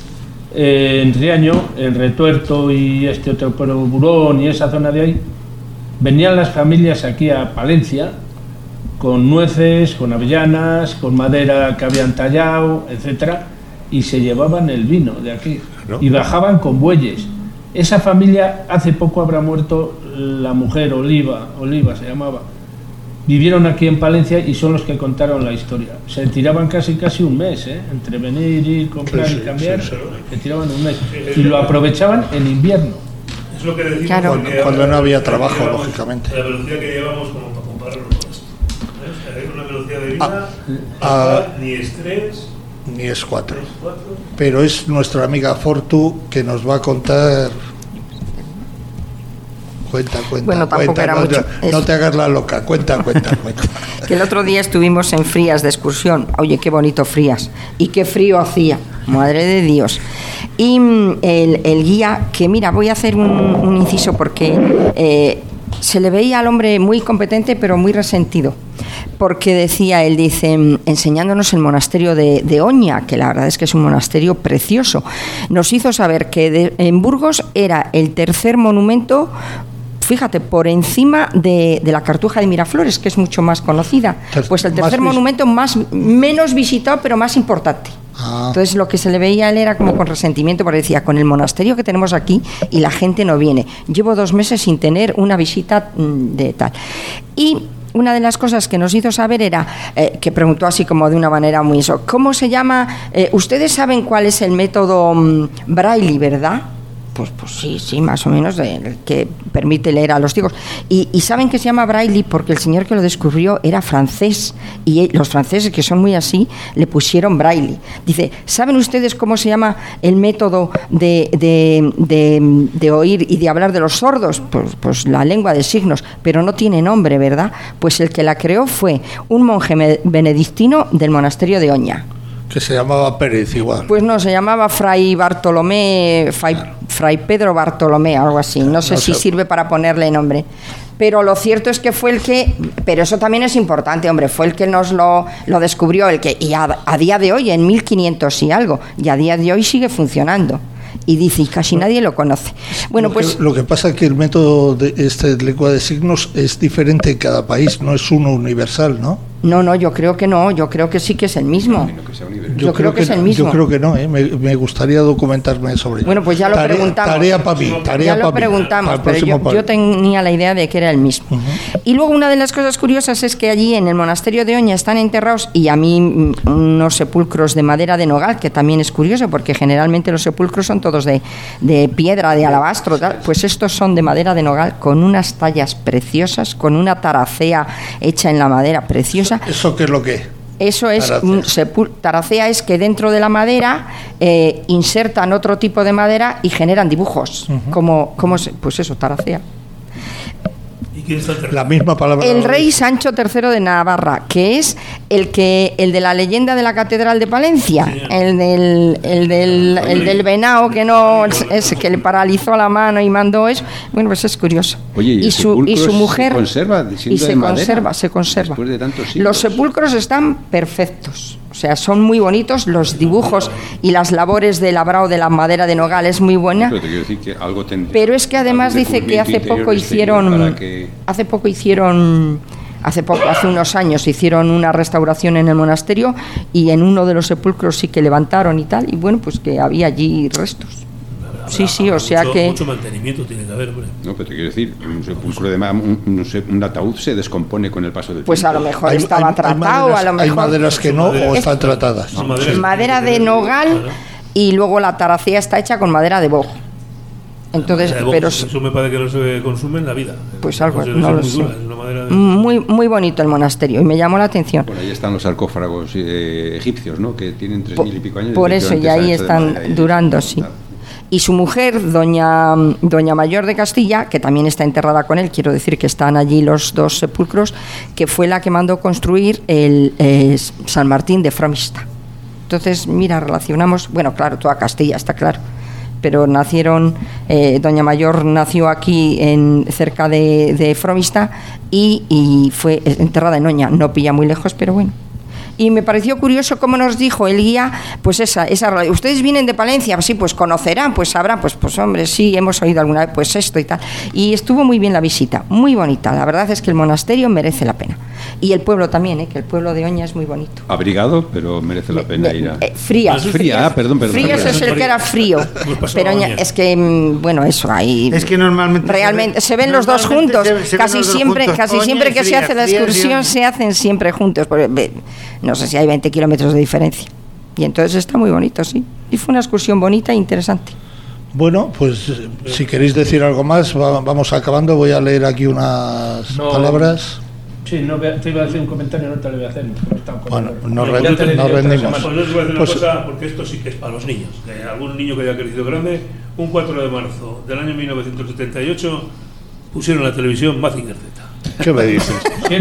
eh, en Riaño, en Retuerto y este otro pueblo, Burón y esa zona de ahí, venían las familias aquí a Palencia con nueces, con avellanas, con madera que habían tallado, etcétera, y se llevaban el vino de aquí Claro. y bajaban con bueyes. Esa familia hace poco habrá muerto la mujer Oliva, Oliva se llamaba. Vivieron aquí en Palencia y son los que contaron la historia. Se tiraban casi casi un mes, ¿eh? Entre venir y comprar Sí, y sí, cambiar, sí, sí. se tiraban un mes. Y lo aprovechaban en invierno. Es lo que decimos Claro. porque Cuando- cuando ahora no había la velocidad que trabajo, llevamos- lógicamente. La velocidad que llevamos como para compararlo con esto. ¿Ves? Hay una velocidad de vida, ah, ni estrés, ni es cuatro. tres, cuatro. Pero es nuestra amiga Fortu que nos va a contar. Cuenta, cuenta. Bueno, tampoco cuenta, era no, mucho. te- no te hagas la loca, cuenta, cuenta, cuenta. Que el otro día estuvimos en Frías de excursión. Oye, qué bonito Frías. Y qué frío hacía. Madre de Dios. Y mm, el, el guía, que mira, voy a hacer un, un inciso porque eh, se le veía al hombre muy competente pero muy resentido. Porque decía, él dice, mm, enseñándonos el monasterio de, de Oña, que la verdad es que es un monasterio precioso, nos hizo saber que de- en Burgos era el tercer monumento, fíjate, por encima de, de la Cartuja de Miraflores, que es mucho más conocida. Ter- Pues el más tercer vis- monumento más menos visitado, pero más importante. Ah. Entonces lo que se le veía a él era como con resentimiento, porque decía, con el monasterio que tenemos aquí y la gente no viene. Llevo dos meses sin tener una visita mm, de tal. Y una de las cosas que nos hizo saber era, eh, que preguntó así como de una manera muy eso, ¿cómo se llama? Eh, Ustedes saben cuál es el método mm, Braille, ¿verdad? Pues, pues sí, sí, más o menos, eh, el que permite leer a los ciegos. Y, y saben que se llama Braille porque el señor que lo descubrió era francés y los franceses, que son muy así, le pusieron Braille. Dice, ¿saben ustedes cómo se llama el método de, de, de, de oír y de hablar de los sordos? Pues, pues la lengua de signos, pero no tiene nombre, ¿verdad? Pues el que la creó fue un monje me- benedictino del monasterio de Oña. Que se llamaba Pérez igual. Pues no, se llamaba Fray Bartolomé, Fray, Fray Pedro Bartolomé, algo así. No sé No si sé. sirve para ponerle nombre. Pero lo cierto es que fue el que, pero eso también es importante, hombre, fue el que nos lo, lo descubrió, el que, y a, a día de hoy, en mil quinientos y algo, y a día de hoy sigue funcionando. y dice, y casi nadie lo conoce. Bueno, lo pues... Que, lo que pasa es que el método de este de lengua de signos es diferente en cada país, no es uno universal, ¿no? No, no, yo creo que no, yo creo que sí que es el mismo. Yo, yo creo, creo que, que es el mismo. Yo creo que no, ¿eh? me, me gustaría documentarme sobre ello. Bueno, pues ya lo tarea, preguntamos. Tarea para mí, tarea ya lo para preguntamos, mí, pero yo, yo tenía la idea de que era el mismo. Uh-huh. Y luego una de las cosas curiosas es que allí en el monasterio de Oña están enterrados, y a mí unos sepulcros de madera de nogal, que también es curioso, porque generalmente los sepulcros son todos de, de piedra, de alabastro, tal. Pues estos son de madera de nogal, con unas tallas preciosas, con una taracea hecha en la madera preciosa. ¿Eso qué es lo que? Eso es, un sepul- taracea es que dentro de la madera eh, insertan otro tipo de madera y generan dibujos, uh-huh. como, como se, pues eso, taracea. ¿Y quién está la misma palabra? El rey Sancho tercero de Navarra, que es el que el de la leyenda de la Catedral de Palencia, sí, el del el del, el del venao que no es que le paralizó la mano y mandó eso. Bueno, pues es curioso. Oye, ¿y, y su y su mujer se conserva y se de conserva, madera? se conserva. Después de tantos siglos. Los sepulcros están perfectos. O sea, son muy bonitos los dibujos y las labores de labrado de la madera de nogal, es muy buena. Pero, te quiero decir que algo tendría, pero es que además dice que hace poco hicieron que... hace poco hicieron hace poco hace unos años hicieron una restauración en el monasterio, y en uno de los sepulcros sí que levantaron y tal, y bueno, pues que había allí restos. Sí, sí, o sea mucho, que... Mucho mantenimiento tiene que haber, hombre. No, pero te quiero decir, un sepulcro de ma- un, un, un ataúd se descompone con el paso del pues tiempo. Pues a lo mejor hay, estaba hay, tratado, hay maderas, a lo mejor... Hay maderas que no, o están tratadas. No, madera, madera de nogal, y luego la taracea está hecha con madera de boj. Entonces, de boj, pero... Eso me parece que no se consume en la vida. Pues algo, no, no lo muy sé. dura, es una madera de... Muy, muy bonito el monasterio, y me llamó la atención. Por ahí están los sarcófagos eh, egipcios, ¿no? Que tienen tres mil y pico años. Por eso, y ahí están durando, sí. Y su mujer, doña, doña Mayor de Castilla, que también está enterrada con él, quiero decir que están allí los dos sepulcros, que fue la que mandó construir el eh, San Martín de Fromista. Entonces, mira, relacionamos, bueno, claro, toda Castilla, está claro, pero nacieron, eh, doña Mayor nació aquí en cerca de, de Fromista, y, y fue enterrada en Oña, no pilla muy lejos, pero bueno. Y me pareció curioso cómo nos dijo el guía, pues esa, esa, ustedes vienen de Palencia, sí, pues conocerán, pues sabrán, pues, pues hombre, sí, hemos oído alguna vez, pues esto y tal. Y estuvo muy bien la visita, muy bonita, la verdad es que el monasterio merece la pena. Y el pueblo también, ¿eh? Que el pueblo de Oña es muy bonito. Abrigado, pero merece la pena ir a... Eh, fría. Fría, fría, ah, perdón, perdón. Frío es el que era frío, pero Oña, es que, bueno, eso, ahí... Es que normalmente... Realmente, se ven, se ven los dos juntos, se, se casi siempre, juntos. Casi Oña siempre que fría, se hace la excursión se hacen siempre juntos, porque, no sé si hay veinte kilómetros de diferencia. Y entonces está muy bonito, sí. Y fue una excursión bonita e interesante. Bueno, pues si queréis decir algo más, va, vamos acabando. Voy a leer aquí unas no, palabras. Sí, no te iba a decir un comentario, no te lo voy a hacer. Bueno, nos no rendimos. No rendimos. Pues no os voy a decir una cosa, porque esto sí que es para los niños. Que algún niño que haya crecido grande, un cuatro de marzo del año mil novecientos setenta y ocho, pusieron en la televisión Mazinger Z. ¿Qué me dices?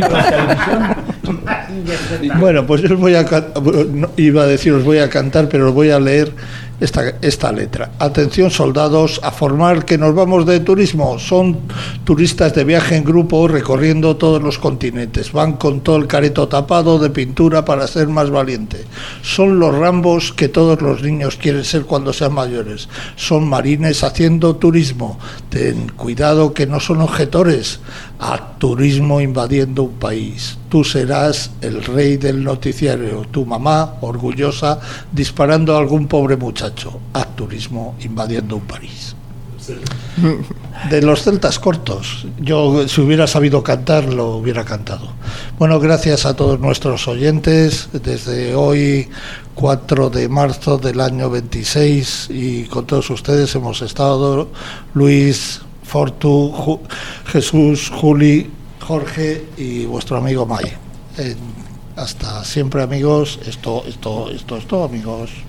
Bueno, pues yo os voy a no, iba a decir os voy a cantar, pero os voy a leer esta, esta letra. Atención, soldados, a formar que nos vamos de turismo. Son turistas de viaje en grupo recorriendo todos los continentes. Van con todo el careto tapado de pintura para ser más valiente. Son los Rambos que todos los niños quieren ser cuando sean mayores. Son marines haciendo turismo. Ten cuidado que no son objetores a turismo invadiendo un país. Tú serás el rey del noticiario, tu mamá, orgullosa, disparando a algún pobre muchacho. A turismo invadiendo un país. De los celtas cortos, yo si hubiera sabido cantar lo hubiera cantado. Bueno, gracias a todos nuestros oyentes. Desde hoy, cuatro de marzo del año veintiséis, y con todos ustedes hemos estado Luis, Fortu, Ju- Jesús, Juli, Jorge y vuestro amigo May. Eh, hasta siempre, amigos. Esto, esto, esto, esto, amigos.